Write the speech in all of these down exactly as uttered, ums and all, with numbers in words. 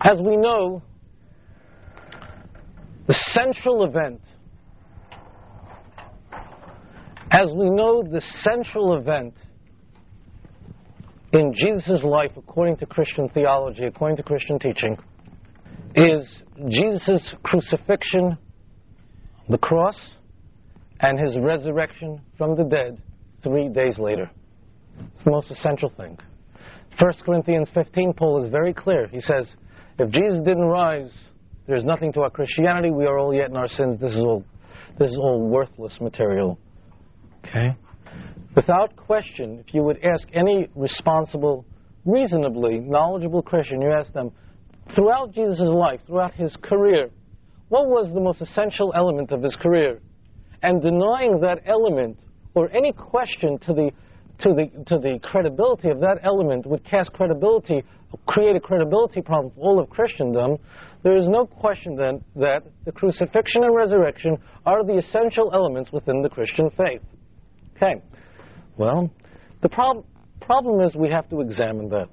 As we know, the central event, as we know, the central event in Jesus' life, according to Christian theology, according to Christian teaching, is Jesus' crucifixion, the cross, and his resurrection from the dead three days later. It's the most essential thing. First Corinthians fifteen, Paul is very clear. He says, if Jesus didn't rise, there's nothing to our Christianity. We are all yet in our sins. This is all, this is all worthless material. Okay? Without question, if you would ask any responsible, reasonably knowledgeable Christian, you ask them, throughout Jesus' life, throughout his career, what was the most essential element of his career? And denying that element, or any question to the to the to the credibility of that element, would cast credibility, create a credibility problem for all of Christendom. There is no question then that the crucifixion and resurrection are the essential elements within the Christian faith. Okay. Well, the prob- problem is we have to examine that.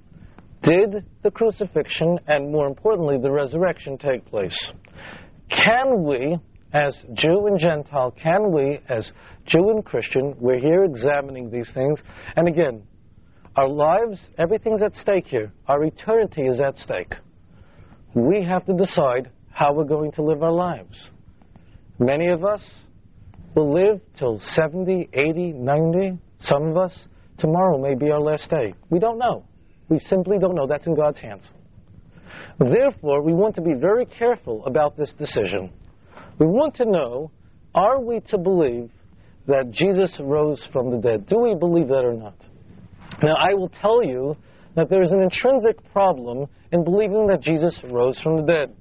Did the crucifixion and, more importantly, the resurrection take place? Can we, as Jew and Gentile, can we, as Jew and Christian, we're here examining these things, and again, our lives, everything's at stake here. Our eternity is at stake. We have to decide how we're going to live our lives. Many of us will live till seventy, eighty, ninety. Some of us, tomorrow may be our last day. We don't know. We simply don't know. That's in God's hands. Therefore, we want to be very careful about this decision. We want to know, are we to believe that Jesus rose from the dead? Do we believe that or not? Now, I will tell you that there is an intrinsic problem in believing that Jesus rose from the dead.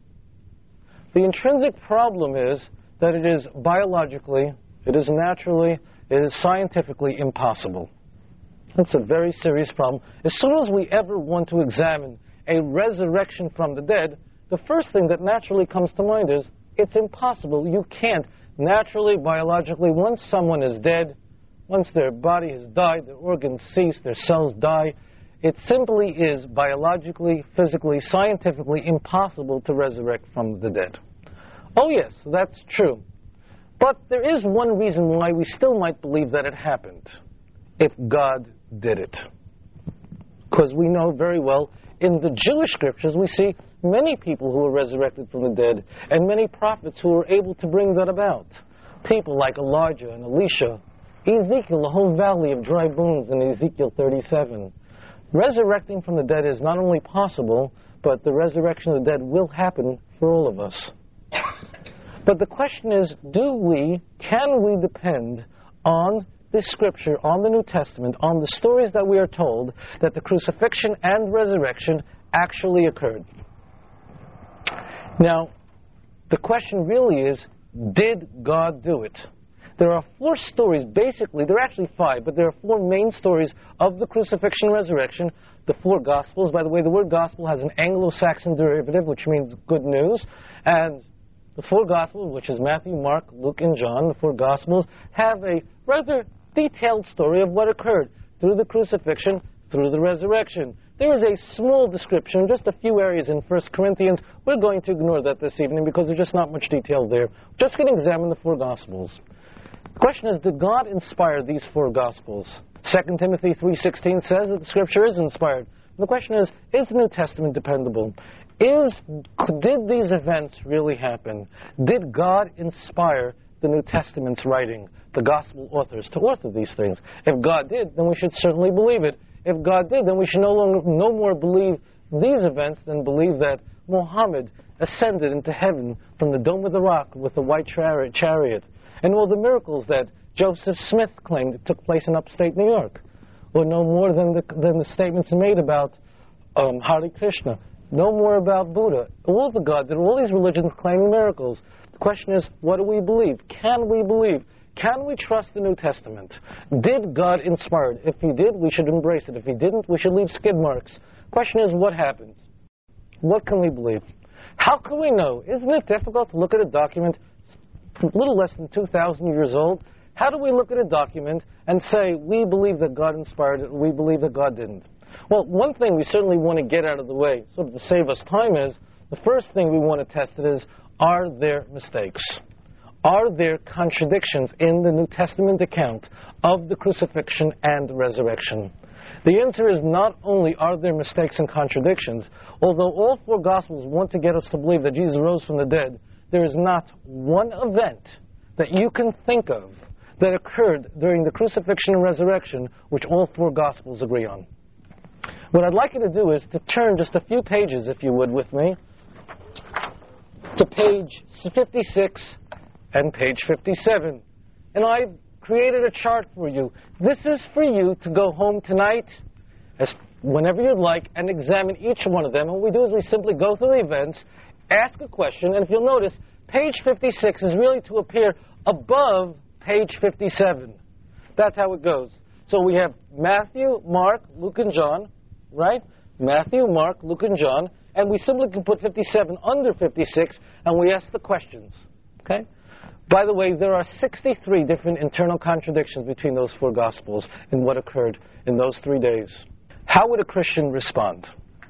The intrinsic problem is that it is biologically, it is naturally, it is scientifically impossible. That's a very serious problem. As soon as we ever want to examine a resurrection from the dead, the first thing that naturally comes to mind is, it's impossible. You can't. Naturally, biologically, once someone is dead, once their body has died, their organs cease, their cells die, it simply is biologically, physically, scientifically impossible to resurrect from the dead. Oh yes, that's true. But there is one reason why we still might believe that it happened, if God did it. Because we know very well, in the Jewish scriptures, we see many people who were resurrected from the dead, and many prophets who were able to bring that about. People like Elijah and Elisha, Ezekiel, the whole valley of dry bones in Ezekiel thirty-seven. Resurrecting from the dead is not only possible, but the resurrection of the dead will happen for all of us. But the question is, do we, can we depend on the Scripture, on the New Testament, on the stories that we are told, that the crucifixion and resurrection actually occurred? Now, the question really is, did God do it? There are four stories, basically, there are actually five, but there are four main stories of the crucifixion and resurrection. The four Gospels, by the way, the word Gospel has an Anglo-Saxon derivative, which means good news, and the four Gospels, which is Matthew, Mark, Luke, and John, the four Gospels, have a rather detailed story of what occurred through the crucifixion, through the resurrection. There is a small description, just a few areas in First Corinthians. We're going to ignore that this evening because there's just not much detail there. We're just going to examine the four Gospels. The question is, did God inspire these four Gospels? Second Timothy three sixteen says that the Scripture is inspired. The question is, is the New Testament dependable? Is, did these events really happen? Did God inspire the New Testament's writing, the Gospel authors, to author these things? If God did, then we should certainly believe it. If God did, then we should no longer, no more believe these events than believe that Muhammad ascended into heaven from the Dome of the Rock with the white chariot, and all the miracles that Joseph Smith claimed took place in upstate New York, or no more than the, than the statements made about um, Hare Krishna, no more about Buddha. All the gods, all these religions claiming miracles. The question is, what do we believe? Can we believe? Can we trust the New Testament? Did God inspire it? If He did, we should embrace it. If He didn't, we should leave skid marks. The question is, what happens? What can we believe? How can we know? Isn't it difficult to look at a document a little less than two thousand years old? How do we look at a document and say, we believe that God inspired it, or we believe that God didn't? Well, one thing we certainly want to get out of the way, sort of to save us time, is the first thing we want to test it is, are there mistakes? Are there contradictions in the New Testament account of the crucifixion and resurrection? The answer is not only are there mistakes and contradictions, although all four Gospels want to get us to believe that Jesus rose from the dead, there is not one event that you can think of that occurred during the crucifixion and resurrection which all four Gospels agree on. What I'd like you to do is to turn just a few pages, if you would, with me, to page fifty-six and page fifty-seven. And I've created a chart for you. This is for you to go home tonight, as whenever you'd like, and examine each one of them. And what we do is we simply go through the events, ask a question, and if you'll notice, page fifty-six is really to appear above page fifty-seven. That's how it goes. So we have Matthew, Mark, Luke, and John, right? Matthew, Mark, Luke, and John, and we simply can put fifty-seven under fifty-six, and we ask the questions, okay? By the way, there are sixty-three different internal contradictions between those four Gospels in what occurred in those three days. How would a Christian respond?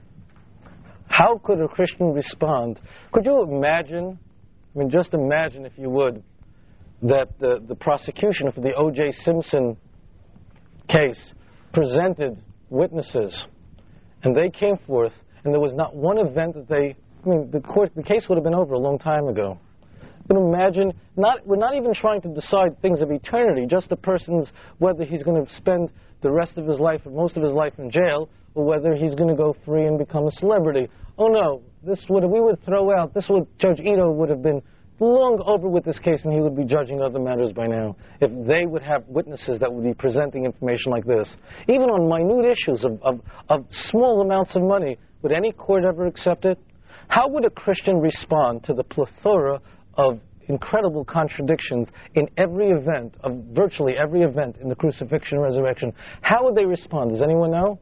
How could a Christian respond? Could you imagine, I mean, just imagine, if you would, that the, the prosecution for the O J Simpson case presented witnesses, and they came forth, and there was not one event that they, I mean, the court, the case would have been over a long time ago. You can imagine, not, we're not even trying to decide things of eternity, just the person's, whether he's going to spend the rest of his life or most of his life in jail, or whether he's going to go free and become a celebrity. Oh no, this would, we would throw out, this would, Judge Ito would have been long over with this case, and he would be judging other matters by now, if they would have witnesses that would be presenting information like this. Even on minute issues of, of, of small amounts of money, would any court ever accept it? How would a Christian respond to the plethora of incredible contradictions in every event, of virtually every event in the crucifixion and resurrection? How would they respond? Does anyone know?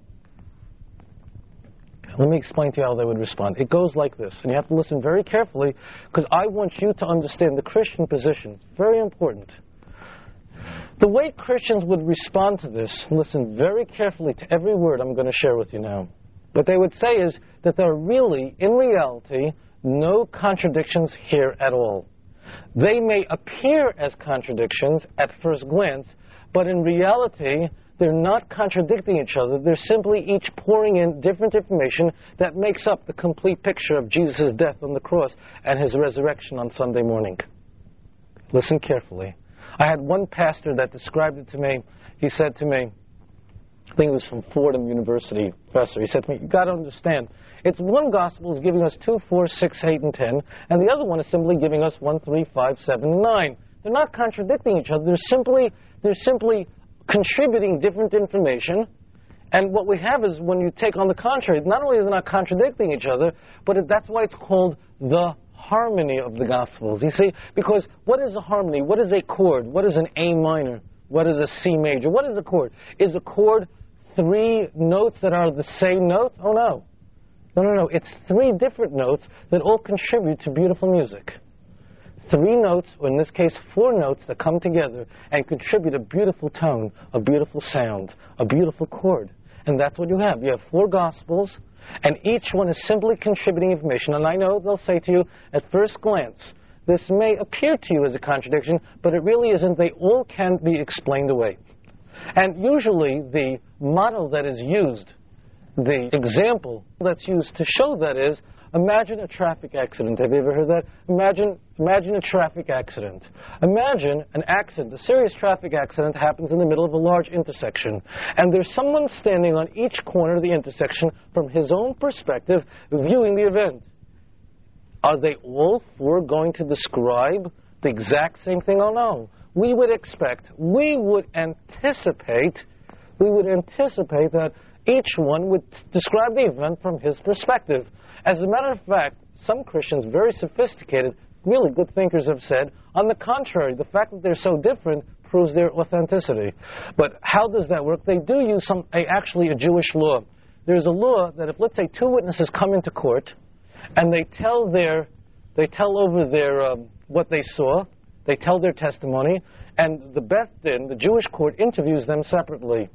Let me explain to you how they would respond. It goes like this, and you have to listen very carefully, because I want you to understand the Christian position. It's very important. The way Christians would respond to this, listen very carefully to every word I'm going to share with you now. What they would say is that there are really, in reality, no contradictions here at all. They may appear as contradictions at first glance, but in reality, they're not contradicting each other. They're simply each pouring in different information that makes up the complete picture of Jesus' death on the cross and his resurrection on Sunday morning. Listen carefully. I had one pastor that described it to me. He said to me, I think it was from Fordham University professor, he said to me, you've got to understand, it's one gospel is giving us two, four, six, eight, and ten, and the other one is simply giving us one, three, five, seven, and nine. They're not contradicting each other. They're simply, they're simply contributing different information. And what we have is, when you take on the contrary, not only are they not contradicting each other, but it, that's why it's called the harmony of the Gospels. You see, because what is a harmony? What is a chord? What is an A minor? What is a C major? What is a chord? Is a chord three notes that are the same note? Oh, no. No, no, no. It's three different notes that all contribute to beautiful music. Three notes, or in this case, four notes that come together and contribute a beautiful tone, a beautiful sound, a beautiful chord. And that's what you have. You have four Gospels, and each one is simply contributing information. And I know they'll say to you, at first glance, this may appear to you as a contradiction, but it really isn't. They all can be explained away. And usually the model that is used, the example that's used to show that is, imagine a traffic accident. Have you ever heard that? Imagine, imagine a traffic accident. Imagine an accident, a serious traffic accident happens in the middle of a large intersection. And there's someone standing on each corner of the intersection from his own perspective viewing the event. Are they all four going to describe the exact same thing? Oh, no. We would expect, we would anticipate, we would anticipate that each one would describe the event from his perspective. As a matter of fact, some Christians, very sophisticated, really good thinkers, have said, on the contrary, the fact that they're so different proves their authenticity. But how does that work? They do use some, a, actually a Jewish law. There's a law that if, let's say, two witnesses come into court, and they tell their, they tell over their, um, what they saw, they tell their testimony, and the Beth Din, the Jewish court, interviews them separately.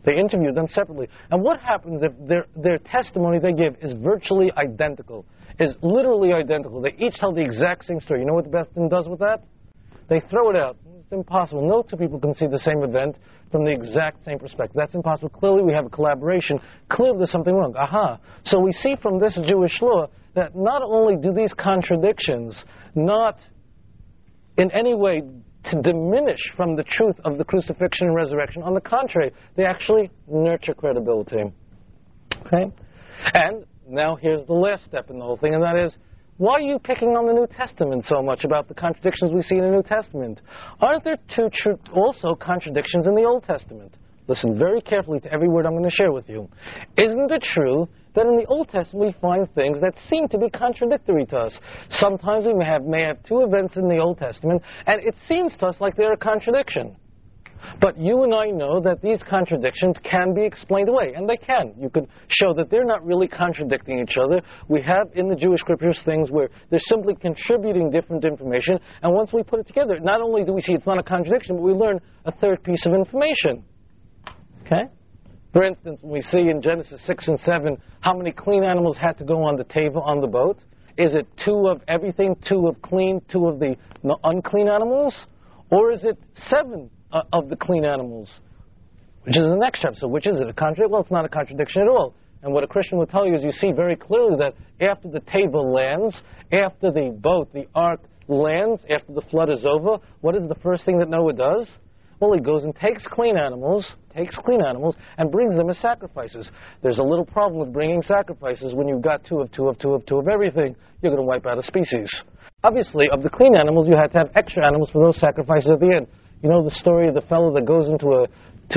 They interviewed them separately. And what happens if their, their testimony they give is virtually identical, is literally identical? They each tell the exact same story. You know what the Beth Din does with that? They throw it out. It's impossible. No two people can see the same event from the exact same perspective. That's impossible. Clearly we have a collaboration. Clearly there's something wrong. Aha. So we see from this Jewish law that not only do these contradictions not in any way to diminish from the truth of the crucifixion and resurrection. On the contrary, they actually nurture credibility. Okay? And now here's the last step in the whole thing, and that is, why are you picking on the New Testament so much about the contradictions we see in the New Testament? Aren't there two tr- also contradictions in the Old Testament? Listen very carefully to every word I'm going to share with you. Isn't it true that in the Old Testament we find things that seem to be contradictory to us? Sometimes we may have, may have two events in the Old Testament, and it seems to us like they're a contradiction. But you and I know that these contradictions can be explained away, and they can. You can show that they're not really contradicting each other. We have in the Jewish scriptures things where they're simply contributing different information, and once we put it together, not only do we see it's not a contradiction, but we learn a third piece of information. Okay? For instance, when we see in Genesis six and seven how many clean animals had to go on the table on the boat, is it two of everything, two of clean, two of the unclean animals? Or is it seven uh, of the clean animals? Which is the next chapter. So which is it? A contradiction? Well, it's not a contradiction at all. And what a Christian will tell you is you see very clearly that after the table lands, after the boat, the ark lands, after the flood is over, what is the first thing that Noah does? Well, he goes and takes clean animals, takes clean animals, and brings them as sacrifices. There's a little problem with bringing sacrifices when you've got two of two of two of two of everything. You're going to wipe out a species. Obviously, of the clean animals, you had to have extra animals for those sacrifices at the end. You know the story of the fellow that goes into a to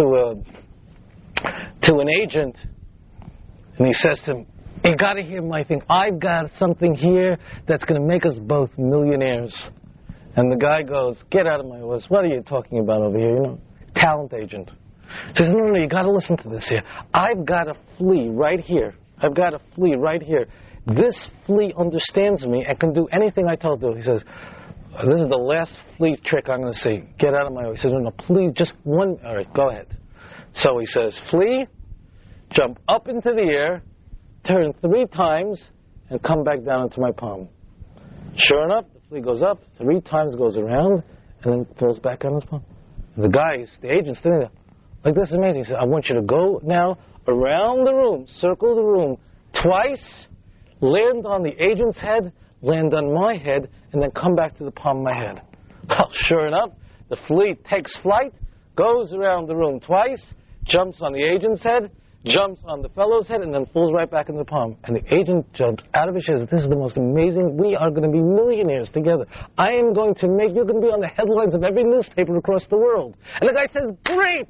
a to an agent, and he says to him, "You got to hear my thing. I've got something here that's going to make us both millionaires." And the guy goes, "Get out of my office. What are you talking about over here? You know, talent agent." He says, "No, no, no, you got to listen to this here. I've got a flea right here. I've got a flea right here. This flea understands me and can do anything I tell it to do." He says, "This is the last flea trick I'm going to see. Get out of my way." He says, "No, no, please, just one." All right, go ahead. So he says, "Flea, jump up into the air, turn three times, and come back down into my palm." Sure enough, the flea goes up, three times goes around, and then falls back on his palm. And the guy, the agent's sitting there, like, this is amazing. He said, "I want you to go now around the room, circle the room, twice, land on the agent's head, land on my head, and then come back to the palm of my head." Well, sure enough, the flea takes flight, goes around the room twice, jumps on the agent's head, jumps on the fellow's head, and then falls right back in the palm. And the agent jumps out of his chair. "This is the most amazing. We are going to be millionaires together. I am going to make, you're going to be on the headlines of every newspaper across the world." And the guy says, "Great!"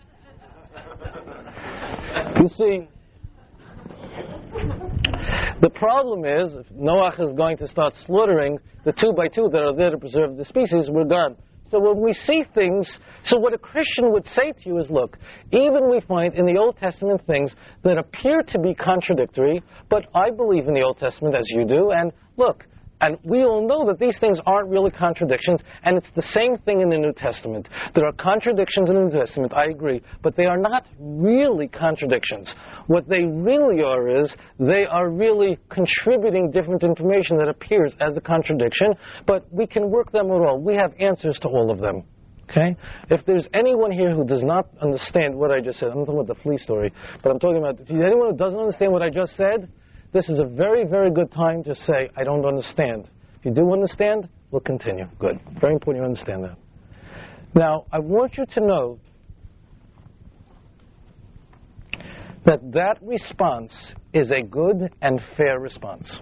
You see, the problem is, if Noach is going to start slaughtering the two by two that are there to preserve the species, we're gone. So when we see things, so what a Christian would say to you is, look, even we find in the Old Testament things that appear to be contradictory, but I believe in the Old Testament as you do, and look, and we all know that these things aren't really contradictions, and it's the same thing in the New Testament. There are contradictions in the New Testament, I agree, but they are not really contradictions. What they really are is, they are really contributing different information that appears as a contradiction, but we can work them at all. We have answers to all of them. Okay? If there's anyone here who does not understand what I just said, I'm not talking about the flea story, but I'm talking about, if there's anyone who doesn't understand what I just said, this is a very, very good time to say, "I don't understand." If you do understand, we'll continue. Good. Very important you understand that. Now, I want you to know that that response is a good and fair response.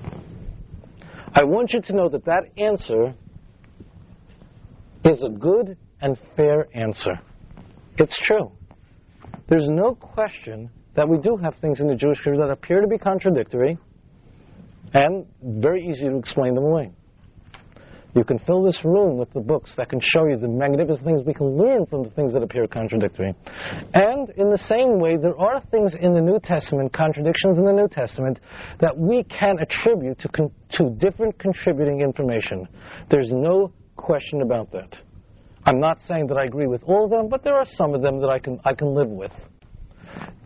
I want you to know that that answer is a good and fair answer. It's true. There's no question that we do have things in the Jewish scripture that appear to be contradictory, and very easy to explain them away. You can fill this room with the books that can show you the magnificent things we can learn from the things that appear contradictory. And in the same way, there are things in the New Testament, contradictions in the New Testament, that we can attribute to, con- to different contributing information. There's no question about that. I'm not saying that I agree with all of them, but there are some of them that I can I can live with.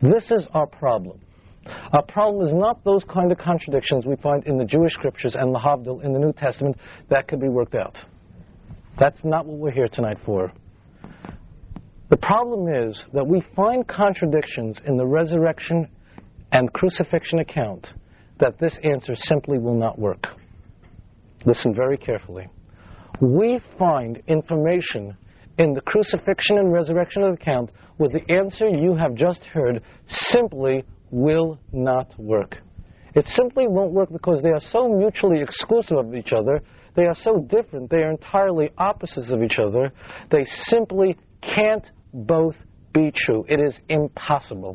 This is our problem. Our problem is not those kind of contradictions we find in the Jewish scriptures and lahavdil in the New Testament that could be worked out. That's not what we're here tonight for. The problem is that we find contradictions in the resurrection and crucifixion account that this answer simply will not work. Listen very carefully. We find information in the crucifixion and resurrection account where the answer you have just heard simply will not work. It simply won't work because they are so mutually exclusive of each other. They are so different. They are entirely opposites of each other. They simply can't both be true. It is impossible.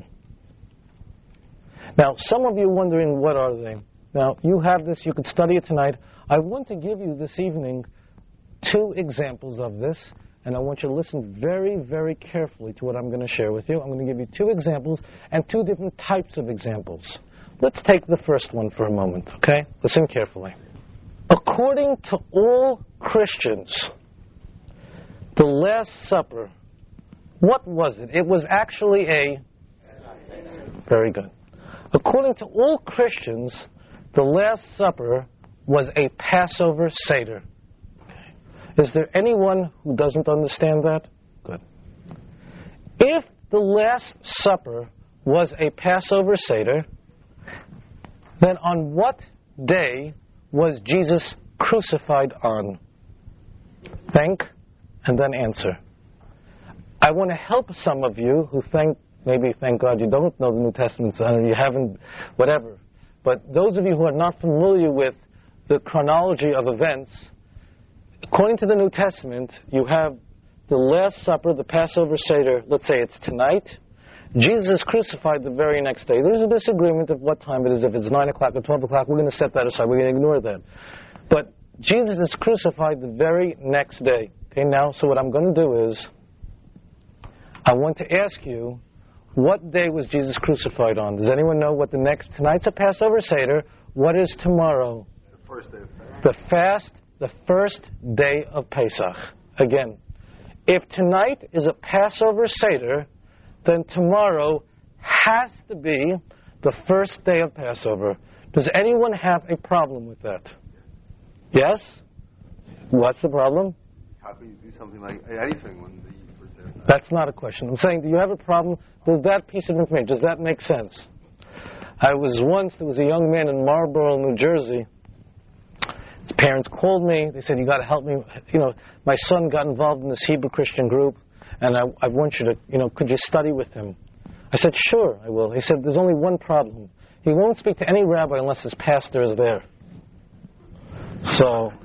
Now, some of you are wondering, what are they? Now, you have this. You could study it tonight. I want to give you this evening two examples of this, and I want you to listen very, very carefully to what I'm going to share with you. I'm going to give you two examples and two different types of examples. Let's take the first one for a moment, okay? Listen carefully. According to all Christians, the Last Supper, what was it? It was actually a... Very good. According to all Christians, the Last Supper was a Passover Seder. Is there anyone who doesn't understand that? Good. If the Last Supper was a Passover Seder, then on what day was Jesus crucified on? Think, and then answer. I want to help some of you who think, maybe thank God you don't know the New Testament, and you haven't, whatever. But those of you who are not familiar with the chronology of events, according to the New Testament, you have the Last Supper, the Passover Seder, let's say it's tonight. Jesus is crucified the very next day. There's a disagreement of what time it is, if it's nine o'clock or twelve o'clock. We're going to set that aside. We're going to ignore that. But Jesus is crucified the very next day. Okay, now, so what I'm going to do is, I want to ask you, what day was Jesus crucified on? Does anyone know what the next... Tonight's a Passover Seder. What is tomorrow? The first day of fast. The fast, the first day of Pesach. Again, if tonight is a Passover Seder, then tomorrow has to be the first day of Passover. Does anyone have a problem with that? Yes? What's the problem? How can you do something like anything when the first day of Passover? That's not a question. I'm saying, do you have a problem with that piece of information? Does that make sense? I was once, there was a young man in Marlborough, New Jersey. His parents called me. They said, you got to help me. You know, my son got involved in this Hebrew Christian group, and I, I want you to, you know, could you study with him? I said, sure, I will. He said, there's only one problem. He won't speak to any rabbi unless his pastor is there. So,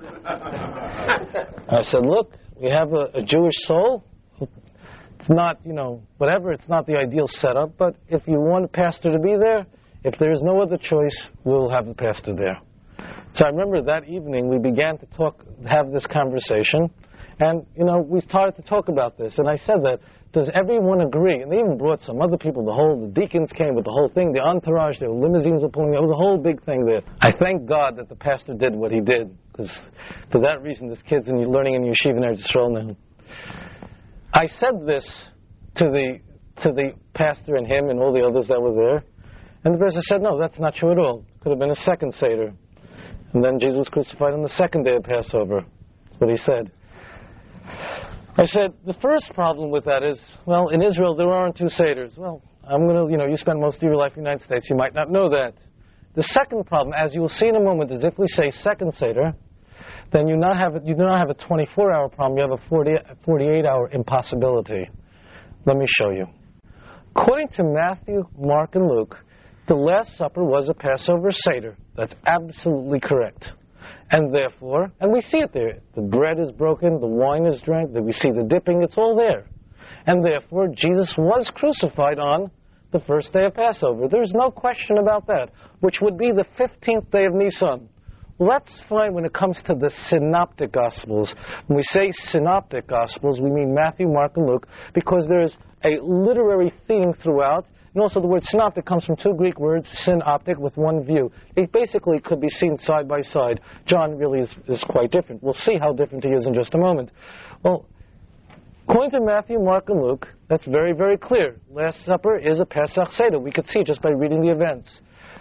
I said, look, we have a, a Jewish soul. It's not, you know, whatever, it's not the ideal setup, but if you want a pastor to be there, if there is no other choice, we'll have the pastor there. So I remember that evening we began to talk, have this conversation, and, you know, we started to talk about this, and I said that, does everyone agree? And they even brought some other people, the whole, the deacons came with the whole thing, the entourage, the limousines were pulling, it was a whole big thing there. I thank God that the pastor did what he did, because for that reason this kid's in, learning in Yeshiva in Eretz Yisrael now. I said this to the to the pastor and him and all the others that were there, and the pastor said, no, that's not true at all. Could have been a second Seder. And then Jesus was crucified on the second day of Passover. That's what he said. I said, the first problem with that is, well, in Israel there aren't two Seders. Well, I'm going to, you know, you spend most of your life in the United States, you might not know that. The second problem, as you will see in a moment, is if we say second Seder, then you not have a, you do not have a twenty-four hour problem, you have a forty, forty-eight hour impossibility. Let me show you. According to Matthew, Mark, and Luke, the Last Supper was a Passover Seder. That's absolutely correct. And therefore, and we see it there, the bread is broken, the wine is drank, we see the dipping, it's all there. And therefore, Jesus was crucified on the first day of Passover. There's no question about that, which would be the fifteenth day of Nisan. Well, that's fine when it comes to the Synoptic Gospels. When we say Synoptic Gospels, we mean Matthew, Mark, and Luke, because there's a literary theme throughout. And also the word synoptic comes from two Greek words, synoptic, with one view. It basically could be seen side by side. John really is, is quite different. We'll see how different he is in just a moment. Well, According to Matthew, Mark, and Luke, that's very, very clear. Last Supper is a Pesach Seder. We could see just by reading the events.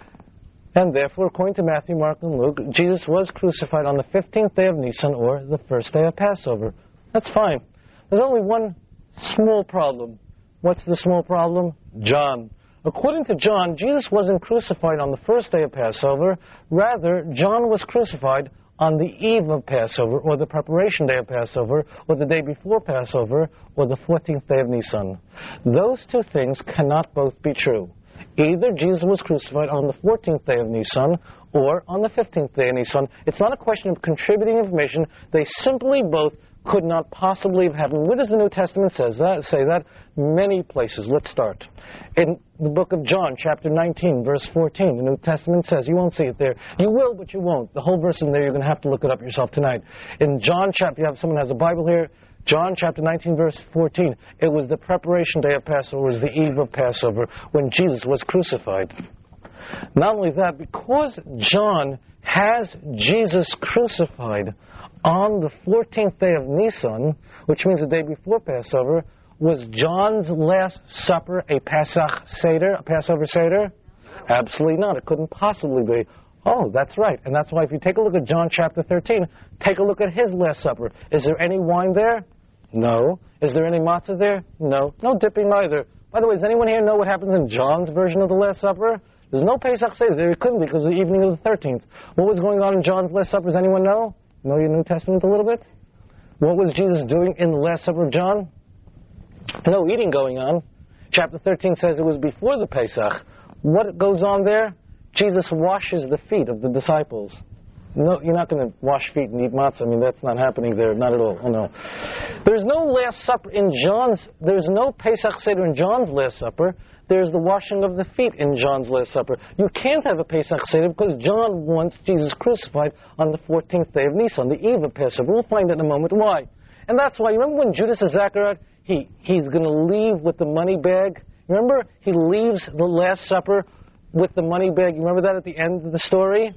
And therefore, according to Matthew, Mark, and Luke, Jesus was crucified on the fifteenth day of Nisan, or the first day of Passover. That's fine. There's only one small problem. What's the small problem? John. According to John, Jesus wasn't crucified on the first day of Passover. Rather, John was crucified on the eve of Passover, or the preparation day of Passover, or the day before Passover, or the fourteenth day of Nisan. Those two things cannot both be true. Either Jesus was crucified on the fourteenth day of Nisan, or on the fifteenth day of Nisan. It's not a question of contributing information. They simply both could not possibly have happened. Where does the New Testament says that, say that? Many places. Let's start. In the book of John, chapter nineteen, verse fourteen, the New Testament says, you won't see it there. You will, but you won't. The whole verse is in there. You're going to have to look it up yourself tonight. In John chapter, you have someone has a Bible here, John chapter nineteen, verse fourteen, it was the preparation day of Passover, it was the eve of Passover, when Jesus was crucified. Not only that, because John has Jesus crucified on the fourteenth day of Nisan, which means the day before Passover, was John's Last Supper a Pesach Seder, a Passover Seder? Absolutely not. It couldn't possibly be. Oh, that's right. And that's why if you take a look at John chapter thirteen, take a look at his Last Supper. Is there any wine there? No. Is there any matzah there? No. No dipping either. By the way, does anyone here know what happens in John's version of the Last Supper? There's no Pesach Seder. There couldn't be because of the evening of the thirteenth. What was going on in John's Last Supper? Does anyone know? Know your New Testament a little bit? What was Jesus doing in the Last Supper of John? No eating going on. Chapter thirteen says it was before the Pesach. What goes on there? Jesus washes the feet of the disciples. No, you're not going to wash feet and eat matzah. I mean, that's not happening there, not at all. Oh, no. There's no Last Supper in John's, there's no Pesach Seder in John's Last Supper. There's the washing of the feet in John's Last Supper. You can't have a Pesach Seder because John wants Jesus crucified on the fourteenth day of Nisan, the eve of Passover. We'll find out in a moment why. And that's why, you remember when Judas Iscariot, he, he's going to leave with the money bag? Remember, he leaves the Last Supper with the money bag. You remember that at the end of the story?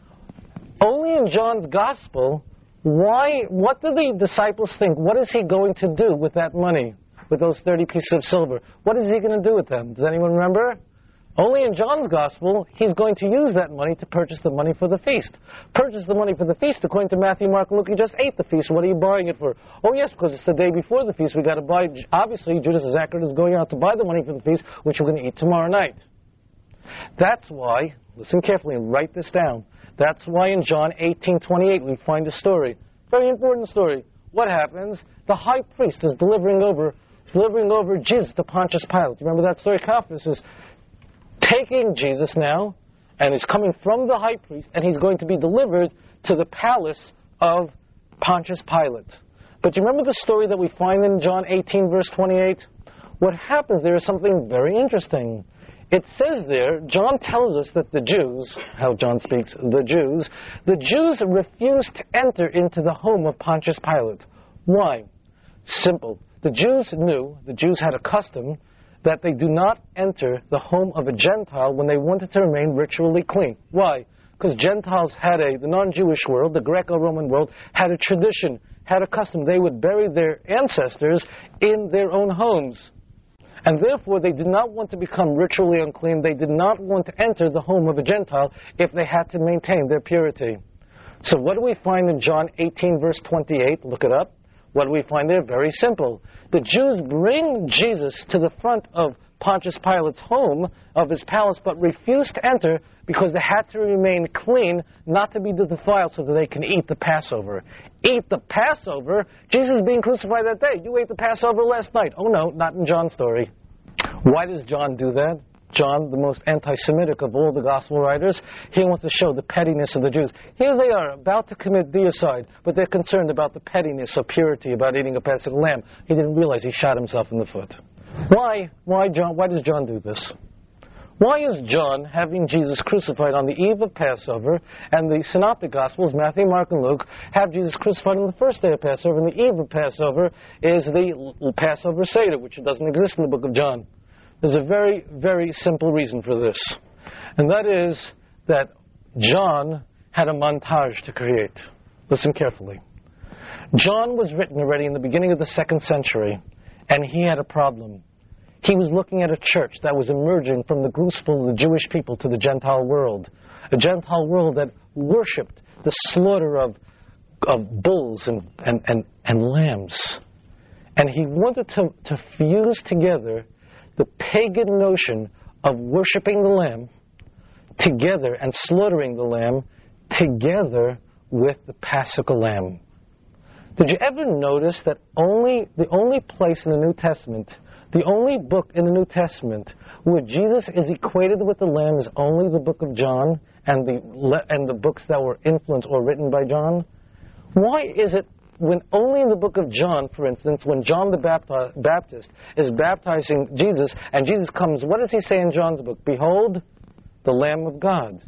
Only in John's Gospel, why? What do the disciples think? What is he going to do with that money, with those thirty pieces of silver? What is he going to do with them? Does anyone remember? Only in John's Gospel, he's going to use that money to purchase the money for the feast. Purchase the money for the feast, according to Matthew, Mark, and Luke, he just ate the feast. What are you buying it for? Oh, yes, because it's the day before the feast. We've got to buy, obviously, Judas Iscariot is going out to buy the money for the feast, which we're going to eat tomorrow night. That's why, listen carefully and write this down. That's why in John eighteen twenty-eight we find a story. Very important story. What happens? The high priest is delivering over delivering over Jesus to Pontius Pilate. You remember that story? Caiaphas is taking Jesus now, and he's coming from the high priest, and he's going to be delivered to the palace of Pontius Pilate. But you remember the story that we find in John eighteen, verse twenty-eight? What happens there is something very interesting. It says there, John tells us that the Jews, how John speaks, the Jews, the Jews refused to enter into the home of Pontius Pilate. Why? Simple. The Jews knew, the Jews had a custom, that they do not enter the home of a Gentile when they wanted to remain ritually clean. Why? Because Gentiles had a, the non-Jewish world, the Greco-Roman world, had a tradition, had a custom. They would bury their ancestors in their own homes. And therefore, they did not want to become ritually unclean. They did not want to enter the home of a Gentile if they had to maintain their purity. So what do we find in John eighteen, verse twenty-eight? Look it up. What do we find there? Very simple. The Jews bring Jesus to the front of Pontius Pilate's home, of his palace, but refused to enter because they had to remain clean, not to be defiled, so that they can eat the Passover. Eat the Passover? Jesus is being crucified that day. You ate the Passover last night. Oh no, not in John's story. Why does John do that? John, the most anti-Semitic of all the gospel writers, he wants to show the pettiness of the Jews. Here they are, about to commit deicide, but they're concerned about the pettiness of purity, about eating a Passover lamb. He didn't realize he shot himself in the foot. Why? Why, John? Why does John do this? Why is John having Jesus crucified on the eve of Passover, and the Synoptic Gospels, Matthew, Mark, and Luke, have Jesus crucified on the first day of Passover, and the eve of Passover is the Passover Seder, which doesn't exist in the book of John? There's a very, very simple reason for this, and that is that John had a montage to create. Listen carefully. John was written already in the beginning of the second century, and he had a problem. He was looking at a church that was emerging from the gospel of the Jewish people to the Gentile world, a Gentile world that worshipped the slaughter of, of bulls and, and, and, and lambs. And he wanted to, to fuse together the pagan notion of worshipping the lamb together and slaughtering the lamb together with the Paschal lamb. Did you ever notice that only the only place in the New Testament, the only book in the New Testament where Jesus is equated with the lamb is only the book of John and the and the books that were influenced or written by John? Why is it when only in the book of John, for instance, when John the Bapti- Baptist is baptizing Jesus and Jesus comes, what does he say in John's book? Behold, the Lamb of God.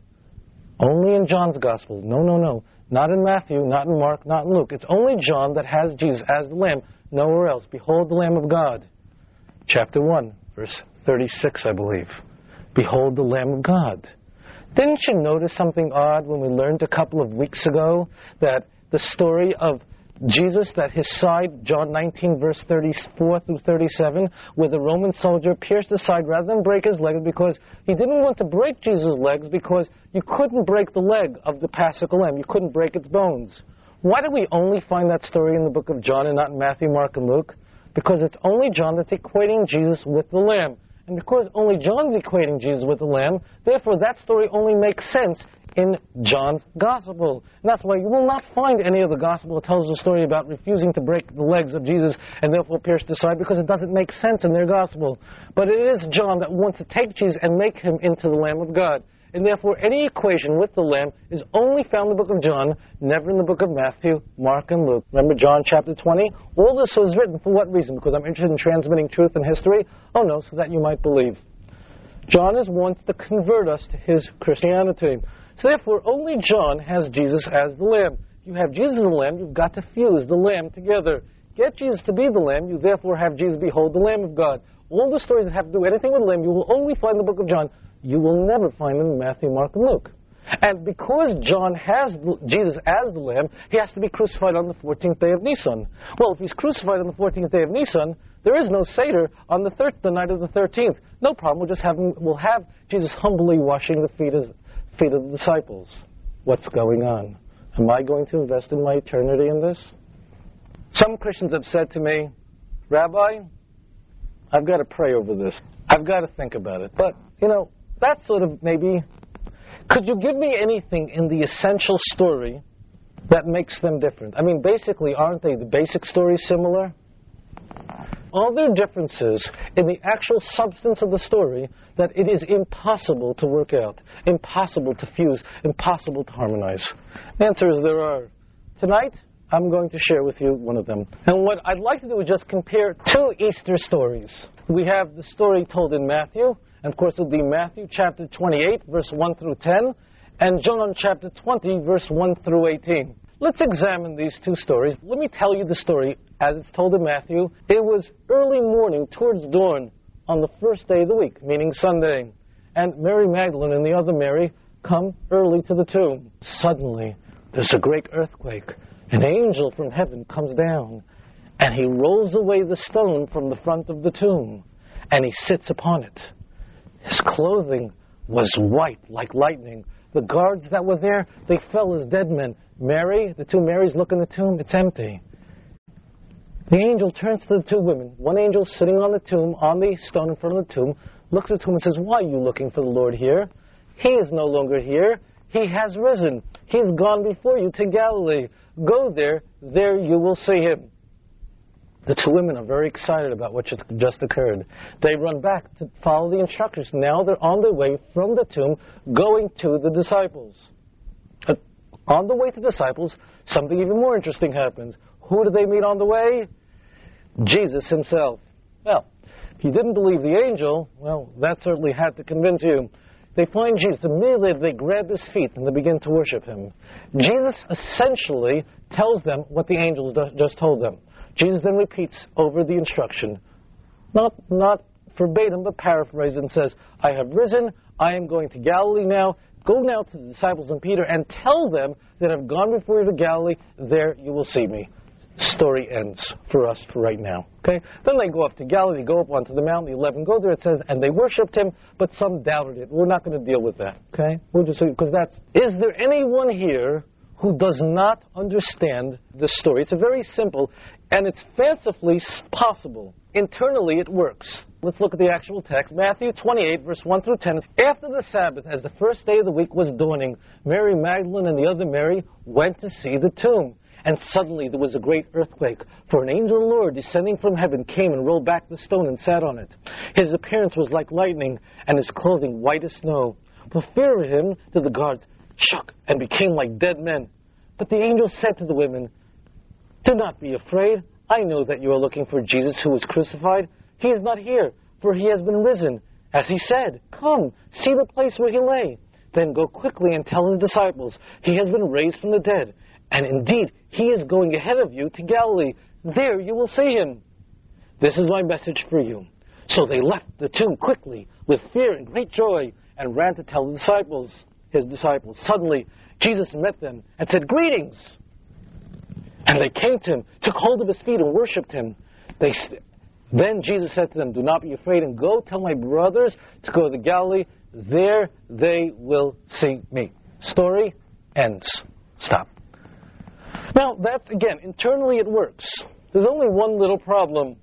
Only in John's Gospel. No, no, no. Not in Matthew, not in Mark, not in Luke. It's only John that has Jesus as the Lamb. Nowhere else. Behold the Lamb of God. Chapter one, verse thirty-six, I believe. Behold the Lamb of God. Didn't you notice something odd when we learned a couple of weeks ago that the story of Jesus, that his side, John nineteen, verse thirty-four through thirty-seven, where the Roman soldier pierced his side rather than break his legs because he didn't want to break Jesus' legs because you couldn't break the leg of the Paschal lamb. You couldn't break its bones. Why do we only find that story in the book of John and not in Matthew, Mark, and Luke? Because it's only John that's equating Jesus with the lamb. And because only John's equating Jesus with the lamb, therefore that story only makes sense in John's Gospel. And that's why you will not find any other Gospel that tells the story about refusing to break the legs of Jesus and therefore pierce the side, because it doesn't make sense in their Gospel. But it is John that wants to take Jesus and make him into the Lamb of God. And therefore any equation with the Lamb is only found in the book of John, never in the book of Matthew, Mark, and Luke. Remember John chapter twenty? All this was written for what reason? Because I'm interested in transmitting truth and history? Oh no, so that you might believe. John is wants to convert us to his Christianity. So therefore, only John has Jesus as the Lamb. If you have Jesus as the Lamb, you've got to fuse the Lamb together. Get Jesus to be the Lamb, you therefore have Jesus behold the Lamb of God. All the stories that have to do anything with the Lamb, you will only find in the book of John. You will never find them in Matthew, Mark, and Luke. And because John has Jesus as the Lamb, he has to be crucified on the fourteenth day of Nisan. Well, if he's crucified on the fourteenth day of Nisan, there is no Seder on the, thir- the night of the thirteenth. No problem. We'll just have him, we'll have Jesus humbly washing the feet of, feet of the disciples. What's going on? Am I going to invest in my eternity in this? Some Christians have said to me, Rabbi, I've got to pray over this. I've got to think about it. But, you know, that's sort of maybe... Could you give me anything in the essential story that makes them different? I mean, basically, aren't they the basic stories similar? Are there differences in the actual substance of the story that it is impossible to work out, impossible to fuse, impossible to harmonize? The answer is there are. Tonight, I'm going to share with you one of them. And what I'd like to do is just compare two Easter stories. We have the story told in Matthew, and of course it'll be Matthew chapter twenty-eight, verse one through ten, and John chapter twenty, verse one through eighteen. Let's examine these two stories. Let me tell you the story as it's told in Matthew. It was early morning, towards dawn, on the first day of the week, meaning Sunday. And Mary Magdalene and the other Mary come early to the tomb. Suddenly, there's a great earthquake. An angel from heaven comes down, and he rolls away the stone from the front of the tomb, and he sits upon it. His clothing was white like lightning. The guards that were there, they fell as dead men. Mary, the two Marys look in the tomb, it's empty. The angel turns to the two women. One angel sitting on the tomb, on the stone in front of the tomb, looks at the tomb and says, why are you looking for the Lord here? He is no longer here. He has risen. He's gone before you to Galilee. Go there. There you will see him. The two women are very excited about what just occurred. They run back to follow the instructions. Now they're on their way from the tomb, going to the disciples. Uh, on the way to the disciples, something even more interesting happens. Who do they meet on the way? Jesus himself. Well, if you didn't believe the angel, well, that certainly had to convince you. They find Jesus. Immediately they grab his feet and they begin to worship him. Jesus essentially tells them what the angels just told them. Jesus then repeats over the instruction, not not verbatim, but paraphrased, and says, I have risen, I am going to Galilee now, go now to the disciples and Peter and tell them that I've gone before you to Galilee, there you will see me. Story ends for us for right now. Okay? Then they go up to Galilee, they go up onto the mountain, the eleven go there, it says, and they worshipped him, but some doubted it. We're not going to deal with that. Okay? We'll just, because that's, is there anyone here who does not understand this story? It's a very simple, and it's fancifully possible. Internally it works. Let's look at the actual text. Matthew twenty-eight, verse one through ten. After the Sabbath, as the first day of the week was dawning, Mary Magdalene and the other Mary went to see the tomb. And suddenly there was a great earthquake, for an angel of the Lord descending from heaven came and rolled back the stone and sat on it. His appearance was like lightning, and his clothing white as snow. For fear of him, to the guards shook and became like dead men. But the angel said to the women, "Do not be afraid. I know that you are looking for Jesus who was crucified. He is not here, for he has been risen, as he said. Come, see the place where he lay. Then go quickly and tell his disciples, he has been raised from the dead. And indeed, he is going ahead of you to Galilee. There you will see him. This is my message for you." So they left the tomb quickly, with fear and great joy, and ran to tell the disciples, his disciples. Suddenly, Jesus met them and said, "Greetings!" And they came to him, took hold of his feet, and worshipped him. They st- then Jesus said to them, "Do not be afraid, and go tell my brothers to go to Galilee. There they will see me." Story ends. Stop. Now, that's, again, internally it works. There's only one little problem.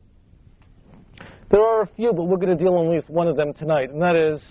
There are a few, but we're going to deal only with one of them tonight, and that is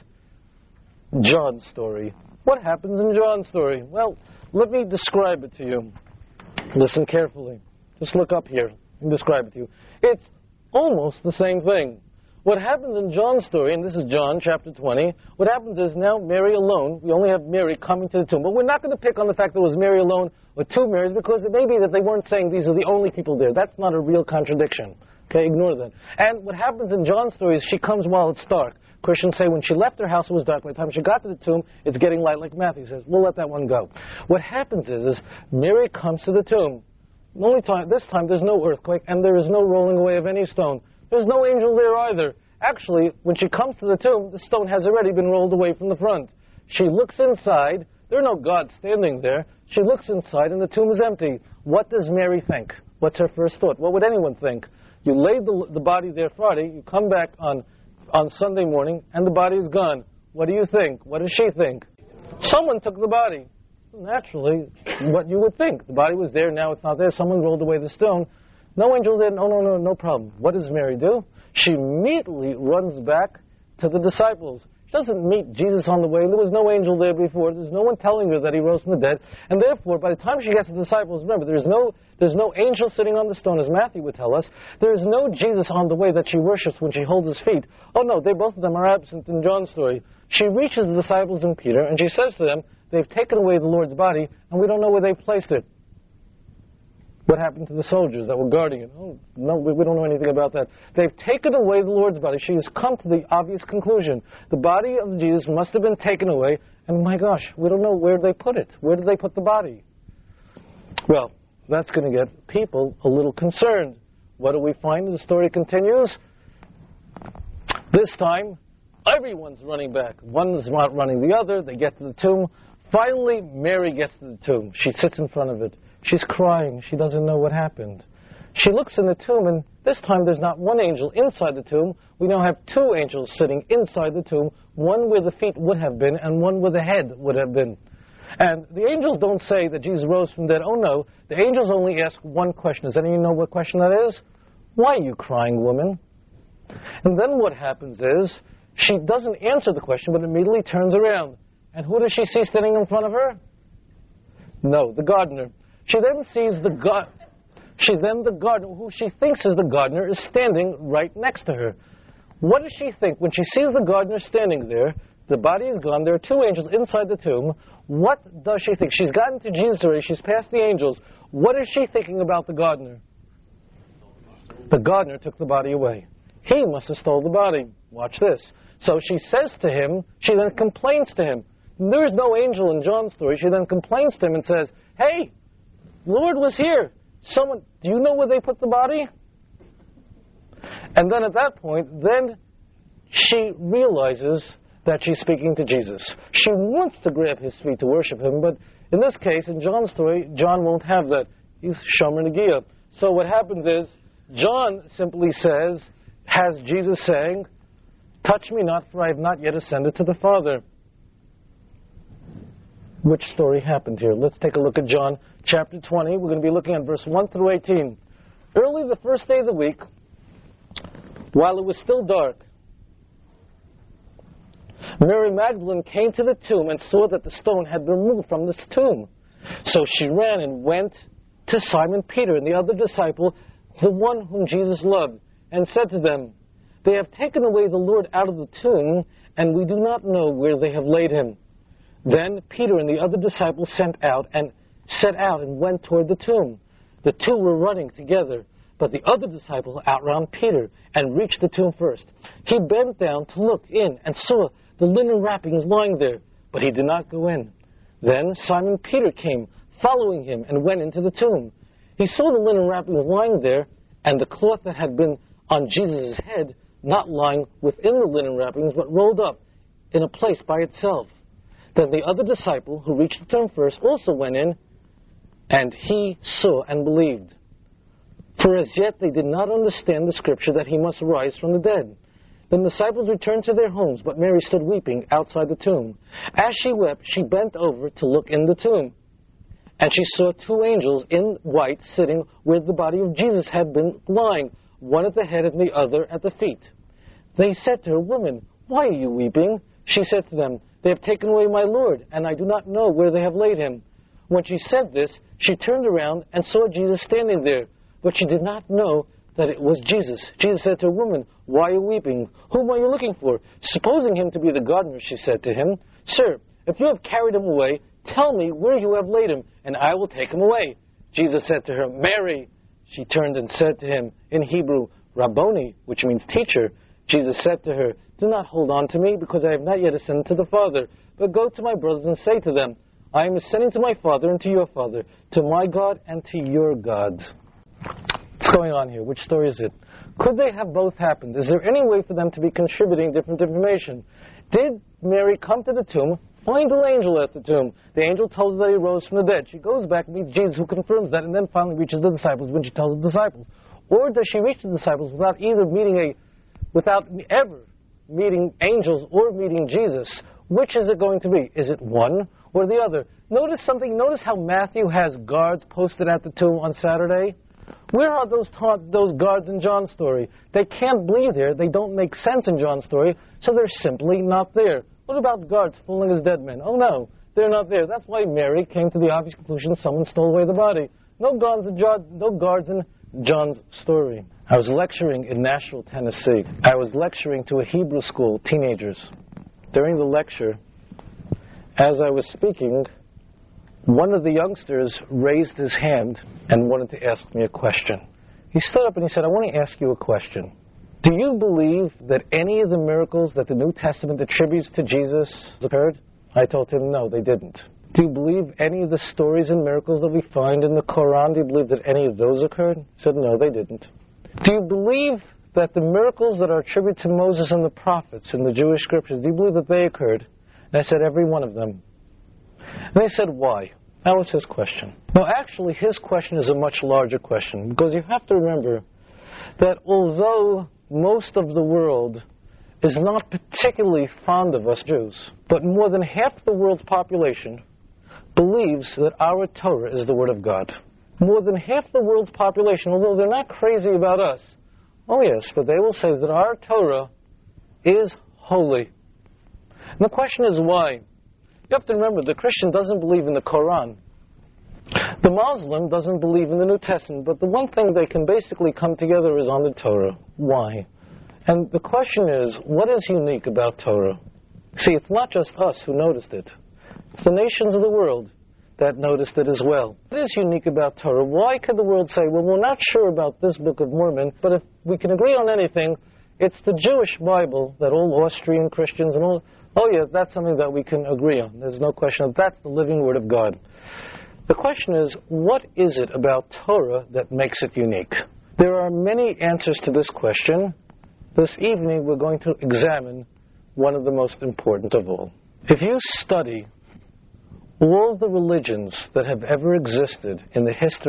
John's story. What happens in John's story? Well, let me describe it to you. Listen carefully. Just look up here and describe it to you. It's almost the same thing. What happens in John's story, and this is John chapter twenty, what happens is now Mary alone, we only have Mary coming to the tomb, but we're not going to pick on the fact that it was Mary alone or two Marys, because it may be that they weren't saying these are the only people there. That's not a real contradiction. Okay, ignore that. And what happens in John's story is she comes while it's dark. Christians say when she left her house it was dark. By the time she got to the tomb, it's getting light, like Matthew says. We'll let that one go. What happens is, is Mary comes to the tomb. Only time, this time there's no earthquake, and there is no rolling away of any stone. There's no angel there either. Actually, when she comes to the tomb, the stone has already been rolled away from the front. She looks inside. There are no gods standing there. She looks inside, and the tomb is empty. What does Mary think? What's her first thought? What would anyone think? You laid the, the body there Friday. You come back on, on Sunday morning, and the body is gone. What do you think? What does she think? Someone took the body. Naturally, what you would think. The body was there, now it's not there. Someone rolled away the stone. No angel there. No, no, no, no problem. What does Mary do? She immediately runs back to the disciples. She doesn't meet Jesus on the way. There was no angel there before. There's no one telling her that he rose from the dead. And therefore, by the time she gets to the disciples, remember, there's no, there's no angel sitting on the stone, as Matthew would tell us. There's no Jesus on the way that she worships when she holds his feet. Oh no, they both of them are absent in John's story. She reaches the disciples and Peter, and she says to them, they've taken away the Lord's body, and we don't know where they've placed it. What happened to the soldiers that were guarding it? Oh, no, we, we don't know anything about that. They've taken away the Lord's body. She has come to the obvious conclusion. The body of Jesus must have been taken away, and my gosh, we don't know where they put it. Where did they put the body? Well, that's going to get people a little concerned. What do we find? The story continues. This time, everyone's running back. One's not running the other. They get to the tomb. Finally, Mary gets to the tomb. She sits in front of it. She's crying. She doesn't know what happened. She looks in the tomb, and this time there's not one angel inside the tomb. We now have two angels sitting inside the tomb, one where the feet would have been and one where the head would have been. And the angels don't say that Jesus rose from the dead. Oh, no. The angels only ask one question. Does anyone know what question that is? Why are you crying, woman? And then what happens is she doesn't answer the question, but immediately turns around. And who does she see standing in front of her? No, the gardener. She then sees the God. She then the gardener, who she thinks is the gardener, is standing right next to her. What does she think when she sees the gardener standing there? The body is gone. There are two angels inside the tomb. What does she think? She's gotten to Jesus already. She's past the angels. What is she thinking about the gardener? The gardener took the body away. He must have stole the body. Watch this. So she says to him. She then complains to him. There is no angel in John's story. She then complains to him and says, "Hey, Lord was here. Someone, do you know where they put the body?" And then at that point, then she realizes that she's speaking to Jesus. She wants to grab his feet to worship him, but in this case, in John's story, John won't have that. He's Shomer Negiah. So what happens is, John simply says, has Jesus saying, touch me not, for I have not yet ascended to the Father. Which story happened here? Let's take a look at John chapter twenty. We're going to be looking at verse one through eighteen. Early the first day of the week, while it was still dark, Mary Magdalene came to the tomb and saw that the stone had been removed from this tomb. So she ran and went to Simon Peter and the other disciple, the one whom Jesus loved, and said to them, they have taken away the Lord out of the tomb, and we do not know where they have laid him. Then Peter and the other disciple sent out and set out and went toward the tomb. The two were running together, but the other disciple outran Peter and reached the tomb first. He bent down to look in and saw the linen wrappings lying there, but he did not go in. Then Simon Peter came, following him, and went into the tomb. He saw the linen wrappings lying there, and the cloth that had been on Jesus' head, not lying within the linen wrappings, but rolled up in a place by itself. Then the other disciple, who reached the tomb first, also went in, and he saw and believed. For as yet they did not understand the scripture that he must rise from the dead. Then the disciples returned to their homes, but Mary stood weeping outside the tomb. As she wept, she bent over to look in the tomb. And she saw two angels in white sitting where the body of Jesus had been lying, one at the head and the other at the feet. They said to her, woman, why are you weeping? She said to them, they have taken away my Lord, and I do not know where they have laid him. When she said this, she turned around and saw Jesus standing there, but she did not know that it was Jesus. Jesus said to her, woman, why are you weeping? Whom are you looking for? Supposing him to be the gardener, she said to him, sir, if you have carried him away, tell me where you have laid him, and I will take him away. Jesus said to her, Mary. She turned and said to him, in Hebrew, Rabboni, which means teacher. Jesus said to her, do not hold on to me, because I have not yet ascended to the Father, but go to my brothers and say to them, I am ascending to my Father and to your Father, to my God and to your God. What's going on here? Which story is it? Could they have both happened? Is there any way for them to be contributing different information? Did Mary come to the tomb, find an angel at the tomb? The angel tells her that he rose from the dead. She goes back and meets Jesus, who confirms that, and then finally reaches the disciples when she tells the disciples. Or does she reach the disciples without either meeting a, without ever meeting angels or meeting Jesus? Which is it going to be? Is it one or the other? Notice something. Notice how Matthew has guards posted at the tomb on Saturday. Where are those ta- those guards in John's story? They can't be there. They don't make sense in John's story, so they're simply not there. What about guards fooling as dead men? Oh no, they're not there. That's why Mary came to the obvious conclusion someone stole away the body. No guards in John, no guards in John's story. I was lecturing in Nashville, Tennessee. I was lecturing to a Hebrew school, teenagers. During the lecture, as I was speaking, one of the youngsters raised his hand and wanted to ask me a question. He stood up and he said, I want to ask you a question. Do you believe that any of the miracles that the New Testament attributes to Jesus occurred? I told him, no, they didn't. Do you believe any of the stories and miracles that we find in the Quran, do you believe that any of those occurred? He said, no, they didn't. Do you believe that the miracles that are attributed to Moses and the prophets in the Jewish scriptures, do you believe that they occurred? And I said, every one of them. And they said, why? That was his question. No, actually, his question is a much larger question, because you have to remember that although most of the world is not particularly fond of us Jews, but more than half the world's population believes that our Torah is the Word of God. More than half the world's population, although they're not crazy about us, oh yes, but they will say that our Torah is holy. And the question is why? You have to remember, the Christian doesn't believe in the Quran. The Muslim doesn't believe in the New Testament, but the one thing they can basically come together is on the Torah. Why? And the question is, what is unique about Torah? See, it's not just us who noticed it. It's the nations of the world that noticed it as well. What is unique about Torah? Why could the world say, well, we're not sure about this Book of Mormon, but if we can agree on anything, it's the Jewish Bible that all Austrian Christians and all, oh yeah, that's something that we can agree on. There's no question of that's the living Word of God. The question is, what is it about Torah that makes it unique? There are many answers to this question. This evening we're going to examine one of the most important of all. If you study all the religions that have ever existed in the history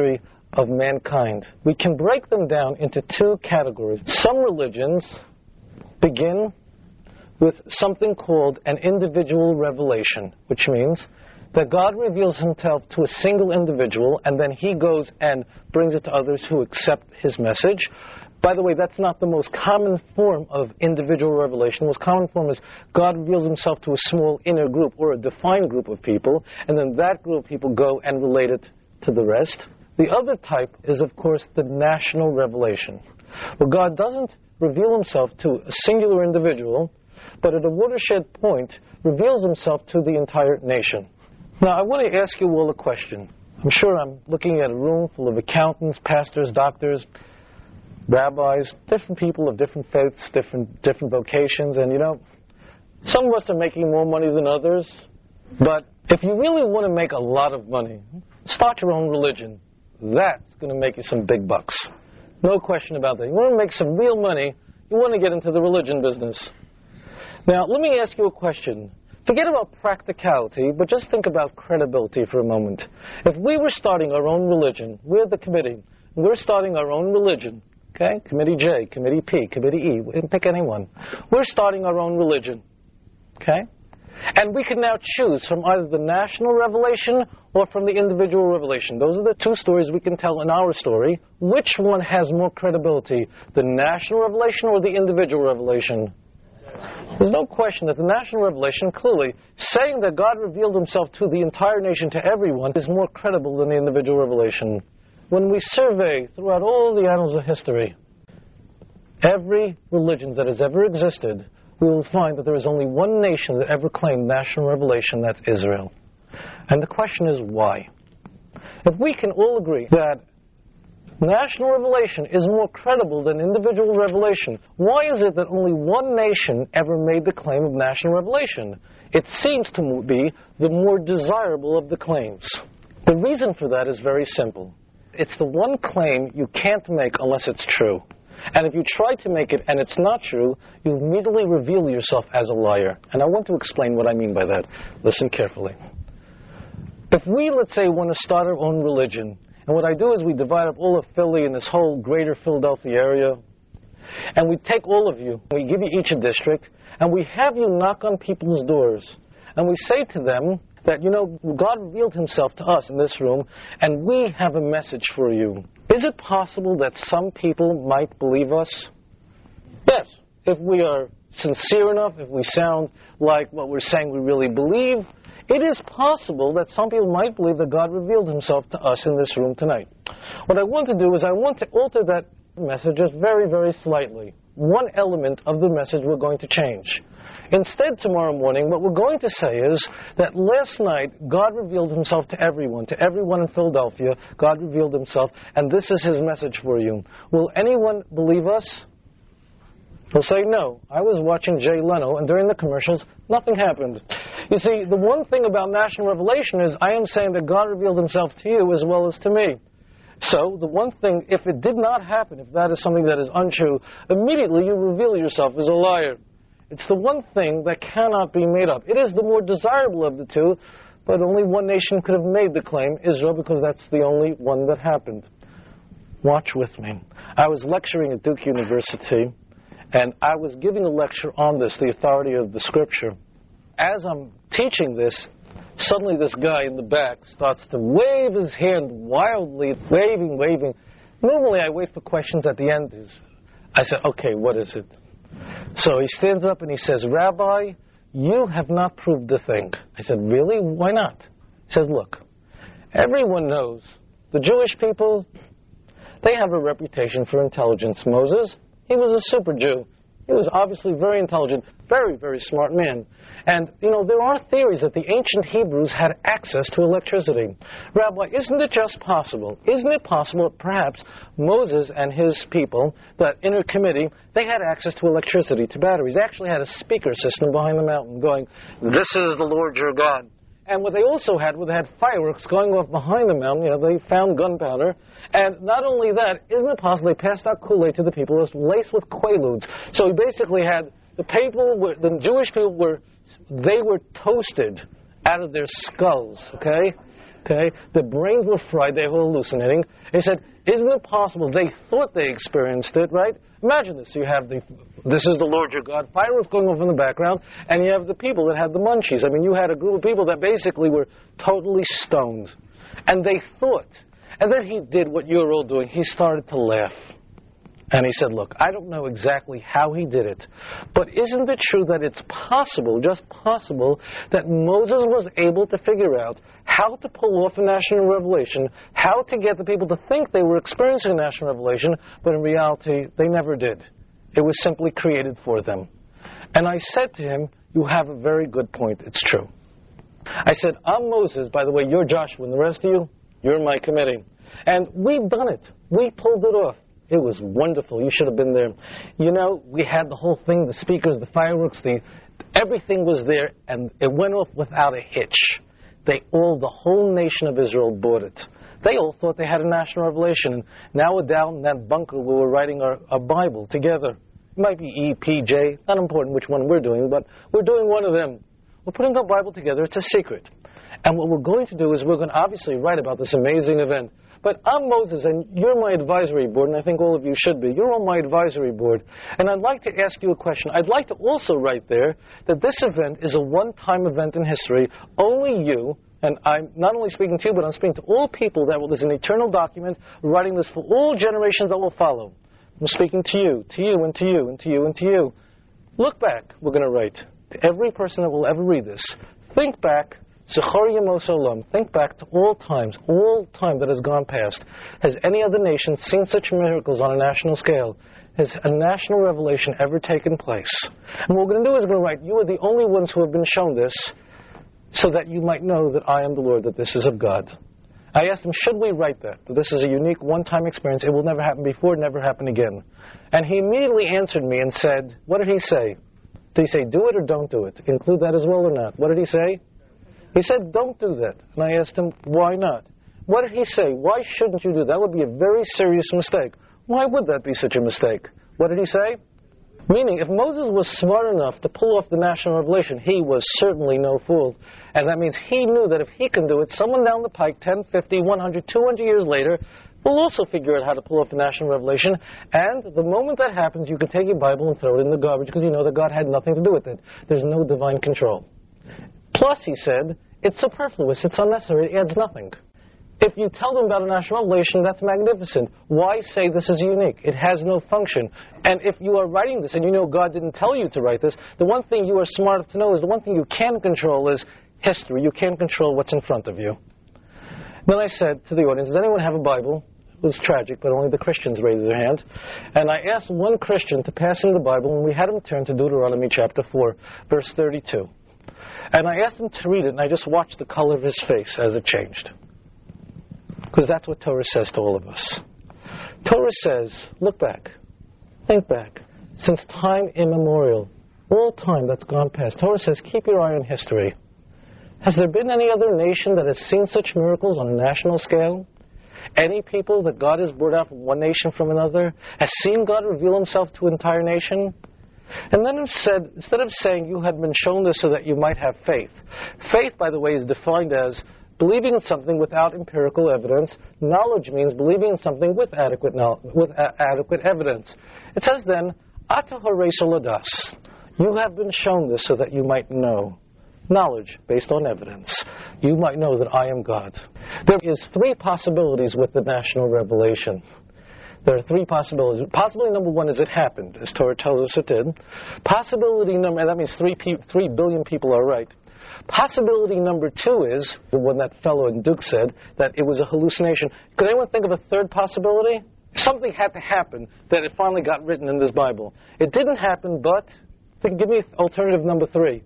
of mankind. We can break them down into two categories. Some religions begin with something called an individual revelation, which means that God reveals himself to a single individual, and then he goes and brings it to others who accept his message. By the way, that's not the most common form of individual revelation. The most common form is God reveals himself to a small inner group or a defined group of people, and then that group of people go and relate it to the rest. The other type is, of course, the national revelation, where God doesn't reveal himself to a singular individual, but at a watershed point reveals himself to the entire nation. Now, I want to ask you all a question. I'm sure I'm looking at a room full of accountants, pastors, doctors, rabbis, different people of different faiths, different different vocations, and you know, some of us are making more money than others, but if you really want to make a lot of money, start your own religion. That's going to make you some big bucks. No question about that. You want to make some real money, you want to get into the religion business. Now, let me ask you a question. Forget about practicality, but just think about credibility for a moment. If we were starting our own religion, we're the committee, we're starting our own religion, okay? Committee J, Committee P, Committee E, we can pick anyone. We're starting our own religion, okay? And we can now choose from either the national revelation or from the individual revelation. Those are the two stories we can tell in our story. Which one has more credibility, the national revelation or the individual revelation? There's no question that the national revelation, clearly, saying that God revealed himself to the entire nation, to everyone, is more credible than the individual revelation. When we survey throughout all the annals of history, every religion that has ever existed, we will find that there is only one nation that ever claimed national revelation, that's Israel. And the question is, why? If we can all agree that national revelation is more credible than individual revelation, why is it that only one nation ever made the claim of national revelation? It seems to be the more desirable of the claims. The reason for that is very simple. It's the one claim you can't make unless it's true. And if you try to make it and it's not true, you immediately reveal yourself as a liar. And I want to explain what I mean by that. Listen carefully. If we, let's say, want to start our own religion, and what I do is we divide up all of Philly in this whole greater Philadelphia area, and we take all of you, we give you each a district, and we have you knock on people's doors, and we say to them that, you know, God revealed himself to us in this room, and we have a message for you. Is it possible that some people might believe us? Yes, if we are sincere enough, if we sound like what we're saying we really believe, it is possible that some people might believe that God revealed himself to us in this room tonight. What I want to do is I want to alter that message just very, very slightly. One element of the message we're going to change. Instead, tomorrow morning, what we're going to say is that last night, God revealed himself to everyone, to everyone in Philadelphia. God revealed himself, and this is his message for you. Will anyone believe us? They'll say, no. I was watching Jay Leno, and during the commercials, nothing happened. You see, the one thing about national revelation is I am saying that God revealed himself to you as well as to me. So, the one thing, if it did not happen, if that is something that is untrue, immediately you reveal yourself as a liar. It's the one thing that cannot be made up. It is the more desirable of the two, but only one nation could have made the claim, Israel, because that's the only one that happened. Watch with me. I was lecturing at Duke University, and I was giving a lecture on this, the authority of the Scripture. As I'm teaching this, suddenly this guy in the back starts to wave his hand wildly, waving, waving. Normally I wait for questions at the end. I said, okay, what is it? So he stands up and he says, Rabbi, you have not proved the thing. I said, really? Why not? He says, look, everyone knows the Jewish people, they have a reputation for intelligence. Moses, he was a super Jew. He was obviously very intelligent, very, very smart man. And, you know, there are theories that the ancient Hebrews had access to electricity. Rabbi, isn't it just possible, isn't it possible that perhaps Moses and his people, that inner committee, they had access to electricity, to batteries. They actually had a speaker system behind the mountain going, this is the Lord your God. And what they also had, well, they had fireworks going off behind the mountain. You know, they found gunpowder. And not only that, isn't it possible they passed out Kool-Aid to the people? It was laced with Quaaludes. So he basically had the people, were, the Jewish people were, they were toasted out of their skulls, okay? Okay? Their brains were fried, they were hallucinating. He said, isn't it possible? They thought they experienced it, right? Imagine this. You have the, this is the Lord your God, fireworks going off in the background, and you have the people that had the munchies. I mean, you had a group of people that basically were totally stoned. And they thought. And then he did what you're all doing. He started to laugh. And he said, look, I don't know exactly how he did it, but isn't it true that it's possible, just possible, that Moses was able to figure out how to pull off a national revelation, how to get the people to think they were experiencing a national revelation, but in reality, they never did. It was simply created for them. And I said to him, you have a very good point. It's true. I said, I'm Moses. By the way, you're Joshua, and the rest of you, you're my committee. And we've done it. We pulled it off. It was wonderful. You should have been there. You know, we had the whole thing, the speakers, the fireworks, the everything was there, and it went off without a hitch. They all, the whole nation of Israel bought it. They all thought they had a national revelation. And now we're down in that bunker where we're writing our, our Bible together. It might be E, P, J. Not important which one we're doing, but we're doing one of them. We're putting our Bible together. It's a secret. And what we're going to do is we're going to obviously write about this amazing event. But I'm Moses, and you're my advisory board, and I think all of you should be. You're on my advisory board. And I'd like to ask you a question. I'd like to also write there that this event is a one-time event in history. Only you, and I'm not only speaking to you, but I'm speaking to all people that will, there's an eternal document writing this for all generations that will follow. I'm speaking to you, to you, and to you, and to you, and to you. Look back, we're going to write, to every person that will ever read this. Think back. Zechor Yemos Olam. Think back to all times, all time that has gone past. Has any other nation seen such miracles on a national scale? Has a national revelation ever taken place? And what we're going to do is we're going to write, you are the only ones who have been shown this, so that you might know that I am the Lord, that this is of God. I asked him, should we write that? That this is a unique one-time experience. It will never happen before, never happen again. And he immediately answered me and said, what did he say? Did he say, do it or don't do it? Include that as well or not? What did he say? He said, don't do that. And I asked him, why not? What did he say? Why shouldn't you do that? That would be a very serious mistake. Why would that be such a mistake? What did he say? Meaning, if Moses was smart enough to pull off the national revelation, he was certainly no fool. And that means he knew that if he can do it, someone down the pike, ten, fifty, one hundred, two hundred years later, will also figure out how to pull off the national revelation. And the moment that happens, you can take your Bible and throw it in the garbage because you know that God had nothing to do with it. There's no divine control. Plus, he said, it's superfluous, it's unnecessary, it adds nothing. If you tell them about a national revelation, that's magnificent. Why say this is unique? It has no function. And if you are writing this and you know God didn't tell you to write this, the one thing you are smart enough to know is the one thing you can control is history. You can't control what's in front of you. Then I said to the audience, does anyone have a Bible? It was tragic, but only the Christians raised their hand. And I asked one Christian to pass him the Bible, and we had him turn to Deuteronomy chapter four, verse thirty-two. And I asked him to read it, and I just watched the color of his face as it changed. Because that's what Torah says to all of us. Torah says, look back, think back. Since time immemorial, all time that's gone past, Torah says, keep your eye on history. Has there been any other nation that has seen such miracles on a national scale? Any people that God has brought out from one nation from another, has seen God reveal himself to an entire nation? And then it said, instead of saying you had been shown this so that you might have faith. Faith, by the way, is defined as believing in something without empirical evidence. Knowledge means believing in something with adequate knowledge, with a- adequate evidence. It says then, Ata Horeis Oladas. You have been shown this so that you might know. Knowledge based on evidence. You might know that I am God. There is three possibilities with the national revelation. There are three possibilities. Possibility number one is it happened, as Torah tells us it did. Possibility number, and that means three, pe- three billion people are right. Possibility number two is, the one that fellow in Duke said, that it was a hallucination. Could anyone think of a third possibility? Something had to happen that it finally got written in this Bible. It didn't happen, but, think, give me alternative number three.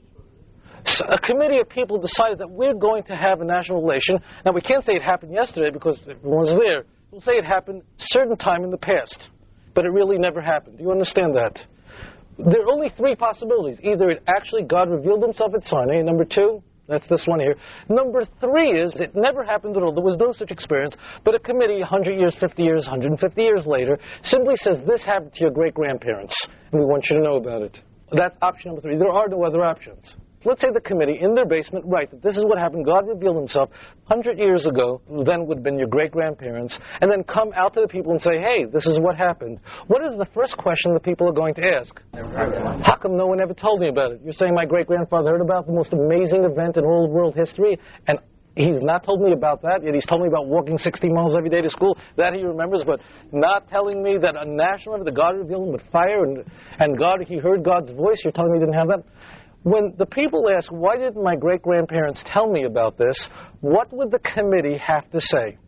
So a committee of people decided that we're going to have a national relation. Now, we can't say it happened yesterday because everyone's there. We'll say it happened a certain time in the past, but it really never happened. Do you understand that? There are only three possibilities. Either it actually, God revealed himself at Sinai. Number two, that's this one here. Number three is it never happened at all. There was no such experience, but a committee one hundred years, fifty years, one hundred fifty years later simply says this happened to your great-grandparents, and we want you to know about it. That's option number three. There are no other options. let's say the committee in their basement write that this is what happened, God revealed himself one hundred years ago, then would have been your great-grandparents, and then come out to the people and say, hey, this is what happened. What is the first question the people are going to ask? How come no one ever told me about it? You're saying my great-grandfather heard about the most amazing event in all of world history, and he's not told me about that, yet he's told me about walking sixty miles every day to school. That he remembers, but not telling me that a national event, that God revealed him with fire, and, and God, he heard God's voice. You're telling me he didn't have that? When the people ask, why didn't my great-grandparents tell me about this, what would the committee have to say?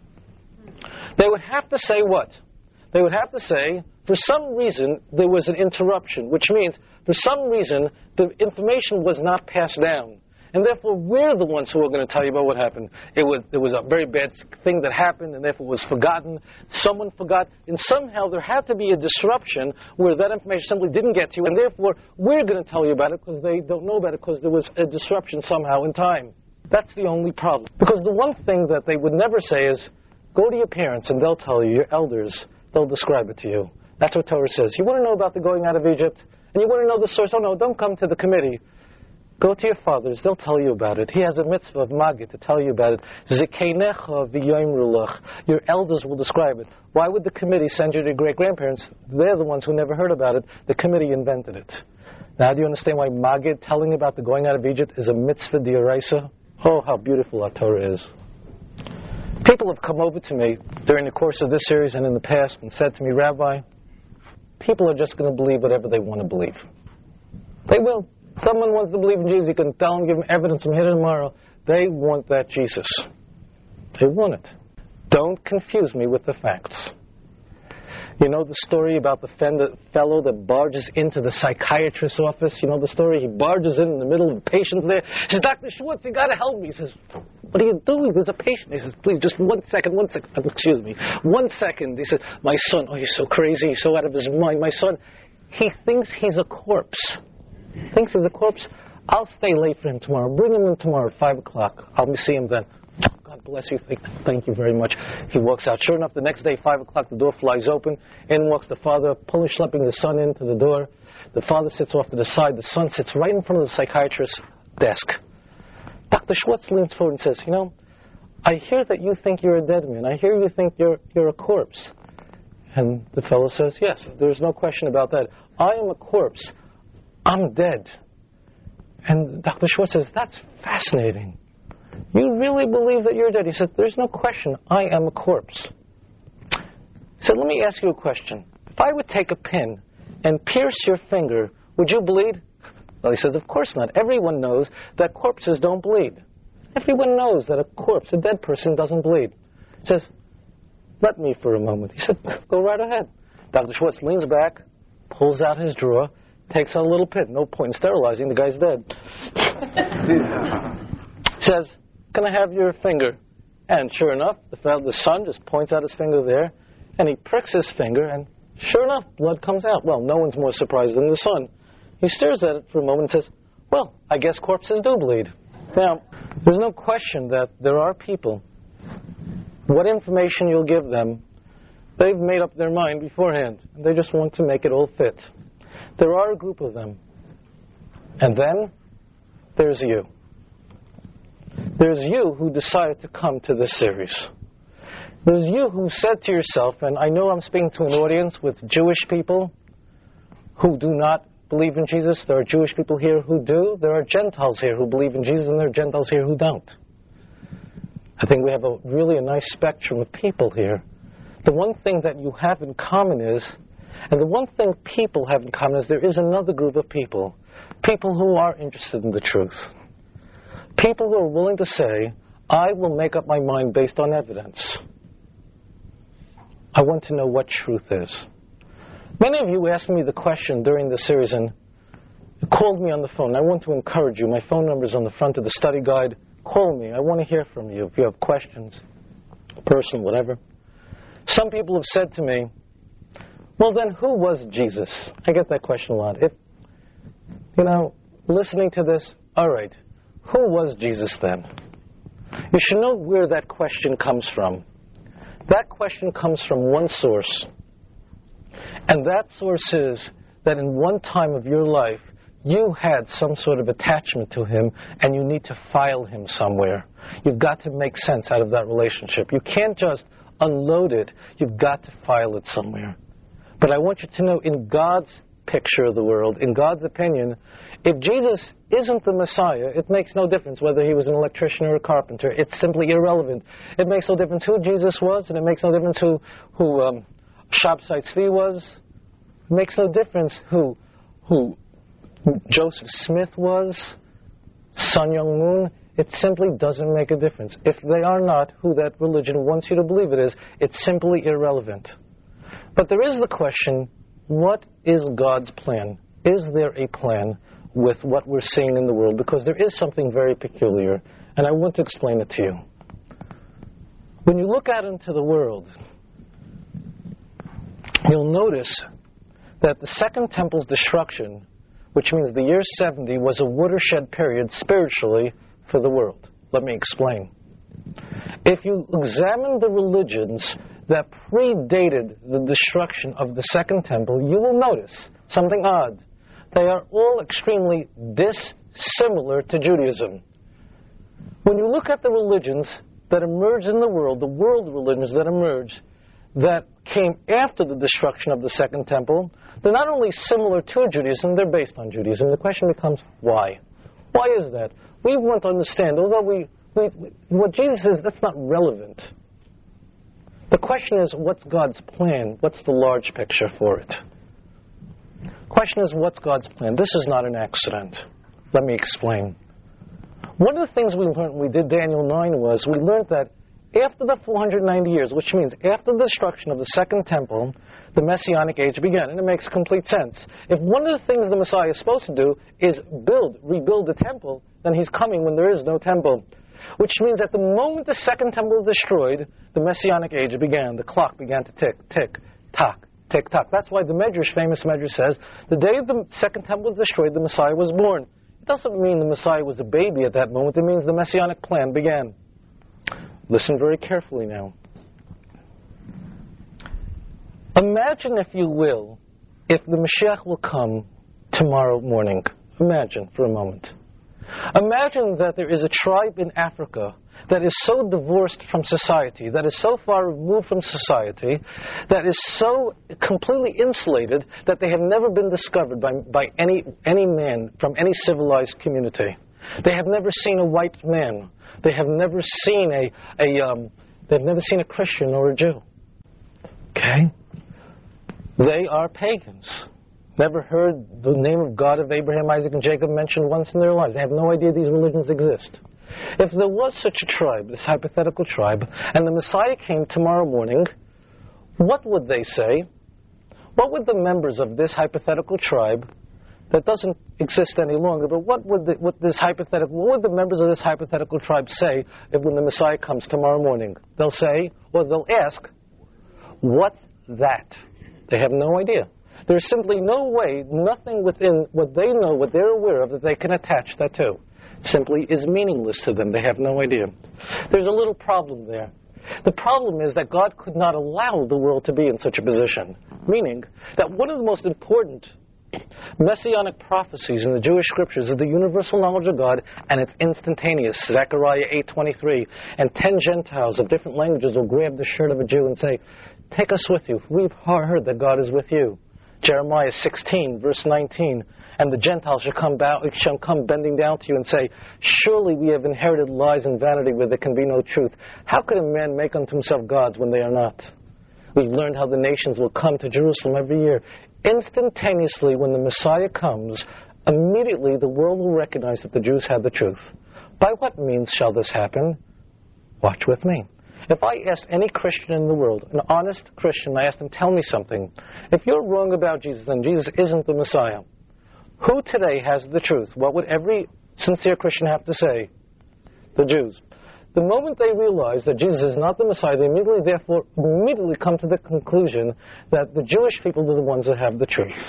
They would have to say what? They would have to say, for some reason, there was an interruption, which means, for some reason, the information was not passed down. And therefore, we're the ones who are going to tell you about what happened. It was, it was a very bad thing that happened, and therefore was forgotten. Someone forgot. And somehow there had to be a disruption where that information simply didn't get to you. And therefore, we're going to tell you about it because they don't know about it because there was a disruption somehow in time. That's the only problem. Because the one thing that they would never say is, go to your parents and they'll tell you, your elders, they'll describe it to you. That's what Torah says. You want to know about the going out of Egypt? And you want to know the source? Oh no, don't come to the committee. Go to your fathers, they'll tell you about it. He has a mitzvah of Magid to tell you about it. Zikeinecha v'yoimru lach. Your elders will describe it. Why would the committee send you to your great-grandparents? They're the ones who never heard about it. The committee invented it. Now do you understand why Magid, telling about the going out of Egypt, is a mitzvah d'oraisa? Oh, how beautiful our Torah is. People have come over to me during the course of this series and in the past and said to me, Rabbi, people are just going to believe whatever they want to believe. They will. Someone wants to believe in Jesus, you can tell them, give them evidence from here to tomorrow. They want that Jesus. They want it. Don't confuse me with the facts. You know the story about the fellow that barges into the psychiatrist's office? You know the story? He barges in in the middle of the patients there. He says, Doctor Schwartz, you got to help me. He says, what are you doing? There's a patient. He says, please, just one second, one second. Excuse me. One second. He says, my son, oh, he's so crazy. He's so out of his mind. My son, he thinks he's a corpse. Thinks he's a corpse. I'll stay late for him tomorrow. Bring him in tomorrow at five o'clock. I'll see him then. God bless you. Thank, thank you very much. He walks out. Sure enough, the next day, five o'clock, the door flies open. In walks the father, pulling, schlepping the son into the door. The father sits off to the side. The son sits right in front of the psychiatrist's desk. Doctor Schwartz leans forward and says, you know, I hear that you think you're a dead man. I hear you think you're you're a corpse. And the fellow says, yes, there's no question about that. I am a corpse. I'm dead. And Doctor Schwartz says, that's fascinating. You really believe that you're dead? He said, there's no question. I am a corpse. He said, let me ask you a question. If I would take a pin and pierce your finger, would you bleed? Well, he says, of course not. Everyone knows that corpses don't bleed. Everyone knows that a corpse, a dead person, doesn't bleed. He says, let me for a moment. He said, go right ahead. Doctor Schwartz leans back, pulls out his drawer, takes out a little pin. No point in sterilizing. The guy's dead. Says, can I have your finger? And sure enough, the, fellow, the son just points out his finger there, and he pricks his finger, and sure enough, blood comes out. Well, no one's more surprised than the son. He stares at it for a moment and says, well, I guess corpses do bleed. Now, there's no question that there are people, what information you'll give them, they've made up their mind beforehand, and they just want to make it all fit. There are a group of them. And then, there's you. There's you who decided to come to this series. There's you who said to yourself, and I know I'm speaking to an audience with Jewish people who do not believe in Jesus. There are Jewish people here who do. There are Gentiles here who believe in Jesus, and there are Gentiles here who don't. I think we have a really a nice spectrum of people here. The one thing that you have in common is, and the one thing people have in common is there is another group of people, people who are interested in the truth. People who are willing to say, I will make up my mind based on evidence. I want to know what truth is. Many of you asked me the question during the series and called me on the phone. I want to encourage you. My phone number is on the front of the study guide. Call me. I want to hear from you if you have questions, personal, whatever. Some people have said to me, well then, who was Jesus? I get that question a lot. If, you know, listening to this, all right, who was Jesus then? You should know where that question comes from. That question comes from one source. And that source is that in one time of your life, you had some sort of attachment to him and you need to file him somewhere. You've got to make sense out of that relationship. You can't just unload it. You've got to file it somewhere. But I want you to know, in God's picture of the world, in God's opinion, if Jesus isn't the Messiah, it makes no difference whether he was an electrician or a carpenter. It's simply irrelevant. It makes no difference who Jesus was, and it makes no difference who, who um, Shabtai Tzvi was. It makes no difference who, who Joseph Smith was, Sun Young Moon. It simply doesn't make a difference. If they are not who that religion wants you to believe it is, it's simply irrelevant. But there is the question, what is God's plan? Is there a plan with what we're seeing in the world? Because there is something very peculiar, and I want to explain it to you. When you look out into the world, you'll notice that the Second Temple's destruction, which means the year seventy, was a watershed period spiritually for the world. Let me explain. If you examine the religions that predated the destruction of the Second Temple, you will notice something odd. They are all extremely dissimilar to Judaism. When you look at the religions that emerged in the world, the world religions that emerged, that came after the destruction of the Second Temple, they're not only similar to Judaism, they're based on Judaism. The question becomes, why? Why is that? We want to understand, although we, we, what Jesus says, that's not relevant. The question is, what's God's plan? What's the large picture for it? The question is, what's God's plan? This is not an accident. Let me explain. One of the things we learned when we did Daniel nine was, we learned that after the four hundred ninety years, which means after the destruction of the Second Temple, the Messianic age began. And it makes complete sense. If one of the things the Messiah is supposed to do is build, rebuild the temple, then he's coming when there is no temple. Which means that the moment the Second Temple was destroyed, the Messianic age began. The clock began to tick, tick, tock, tick, tock. That's why the Medrash, famous Medrash, says, the day the Second Temple was destroyed, the Messiah was born. It doesn't mean the Messiah was a baby at that moment. It means the Messianic plan began. Listen very carefully now. Imagine, if you will, if the Mashiach will come tomorrow morning. Imagine for a moment. Imagine that there is a tribe in Africa that is so divorced from society, that is so far removed from society, that is so completely insulated that they have never been discovered by, by any, any man from any civilized community. They have never seen a white man. They have never seen a, a um, they've never seen a Christian or a Jew. Okay? They are pagans. Never heard the name of God of Abraham, Isaac, and Jacob mentioned once in their lives. They have no idea these religions exist. If there was such a tribe, this hypothetical tribe, and the Messiah came tomorrow morning, what would they say? What would the members of this hypothetical tribe that doesn't exist any longer, but what would the, what this hypothetical, what would the members of this hypothetical tribe say if when the Messiah comes tomorrow morning? They'll say, or they'll ask, what's that? They have no idea. There's simply no way, nothing within what they know, what they're aware of, that they can attach that to. Simply is meaningless to them. They have no idea. There's a little problem there. The problem is that God could not allow the world to be in such a position. Meaning that one of the most important messianic prophecies in the Jewish scriptures is the universal knowledge of God, and it's instantaneous. Zechariah eight twenty-three. And ten Gentiles of different languages will grab the shirt of a Jew and say, take us with you. We've heard that God is with you. Jeremiah sixteen, verse nineteen. And the Gentiles shall come, bow, shall come bending down to you and say, surely we have inherited lies and vanity where there can be no truth. How could a man make unto himself gods when they are not? We've learned how the nations will come to Jerusalem every year. Instantaneously, when the Messiah comes, immediately the world will recognize that the Jews had the truth. By what means shall this happen? Watch with me. If I asked any Christian in the world, an honest Christian, I asked them, tell me something. If you're wrong about Jesus and Jesus isn't the Messiah, who today has the truth? What would every sincere Christian have to say? The Jews. The moment they realize that Jesus is not the Messiah, they immediately, therefore, immediately come to the conclusion that the Jewish people are the ones that have the truth.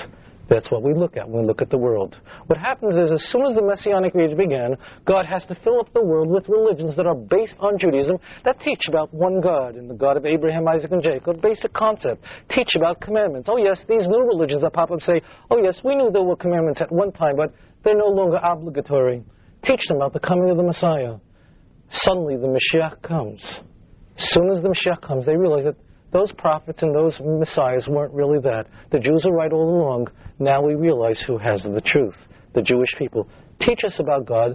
That's what we look at when we look at the world. What happens is, as soon as the Messianic age began, God has to fill up the world with religions that are based on Judaism, that teach about one God, and the God of Abraham, Isaac, and Jacob. Basic concept. Teach about commandments. Oh yes, these new religions that pop up say, oh yes, we knew there were commandments at one time, but they're no longer obligatory. Teach them about the coming of the Messiah. Suddenly the Mashiach comes. As soon as the Mashiach comes, they realize that those prophets and those messiahs weren't really that. The Jews are right all along. Now we realize who has the truth. The Jewish people. Teach us about God.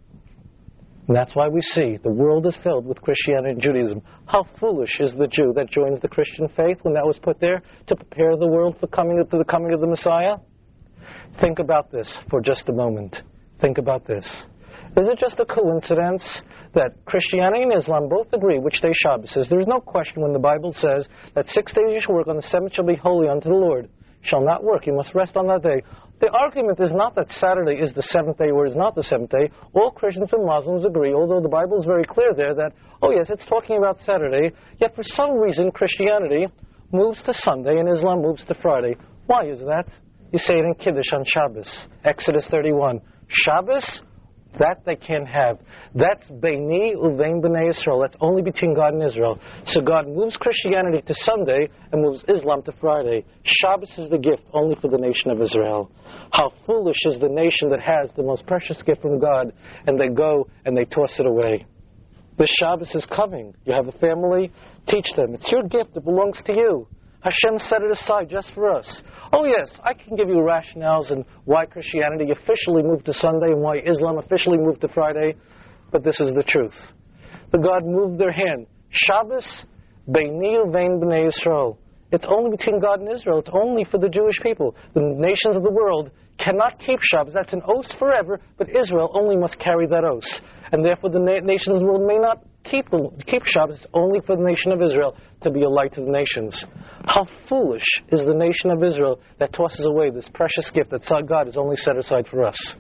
And that's why we see the world is filled with Christianity and Judaism. How foolish is the Jew that joins the Christian faith when that was put there to prepare the world for coming to the coming of the Messiah? Think about this for just a moment. Think about this. Is it just a coincidence that Christianity and Islam both agree which day Shabbos is? There is no question when the Bible says that six days you shall work, on the seventh shall be holy unto the Lord. Shall not work, you must rest on that day. The argument is not that Saturday is the seventh day or is not the seventh day. All Christians and Muslims agree, although the Bible is very clear there that, oh yes, it's talking about Saturday, yet for some reason Christianity moves to Sunday and Islam moves to Friday. Why is that? You say it in Kiddush on Shabbos, Exodus thirty-one. Shabbos? That they can't have. That's Beini uvein b'nei Israel. That's only between God and Israel. So God moves Christianity to Sunday and moves Islam to Friday. Shabbos is the gift only for the nation of Israel. How foolish is the nation that has the most precious gift from God, and they go and they toss it away. The Shabbos is coming. You have a family, teach them. It's your gift. It belongs to you. Hashem set it aside just for us. Oh yes, I can give you rationales and why Christianity officially moved to Sunday and why Islam officially moved to Friday, but this is the truth. The God moved their hand. Shabbos, Beini uvein b'nei Israel. It's only between God and Israel. It's only for the Jewish people. The nations of the world cannot keep Shabbos. That's an oath forever, but Israel only must carry that oath. And therefore the na- nations of the world may not keep, the, keep Shabbos. It's only for the nation of Israel to be a light to the nations. How foolish is the nation of Israel that tosses away this precious gift that God has only set aside for us.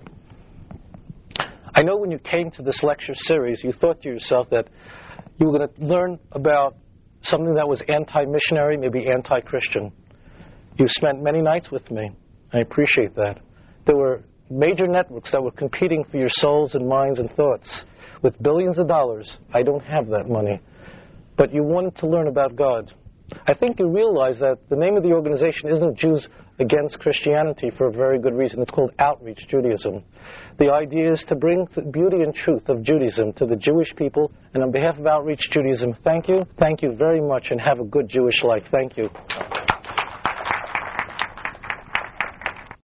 I know when you came to this lecture series, you thought to yourself that you were going to learn about something that was anti-missionary, maybe anti-Christian. You spent many nights with me. I appreciate that. There were major networks that were competing for your souls and minds and thoughts with billions of dollars. I don't have that money. But you wanted to learn about God. I think you realize that the name of the organization isn't Jews Against Christianity for a very good reason. It's called Outreach Judaism. The idea is to bring the beauty and truth of Judaism to the Jewish people. And on behalf of Outreach Judaism, thank you. Thank you very much and have a good Jewish life. Thank you.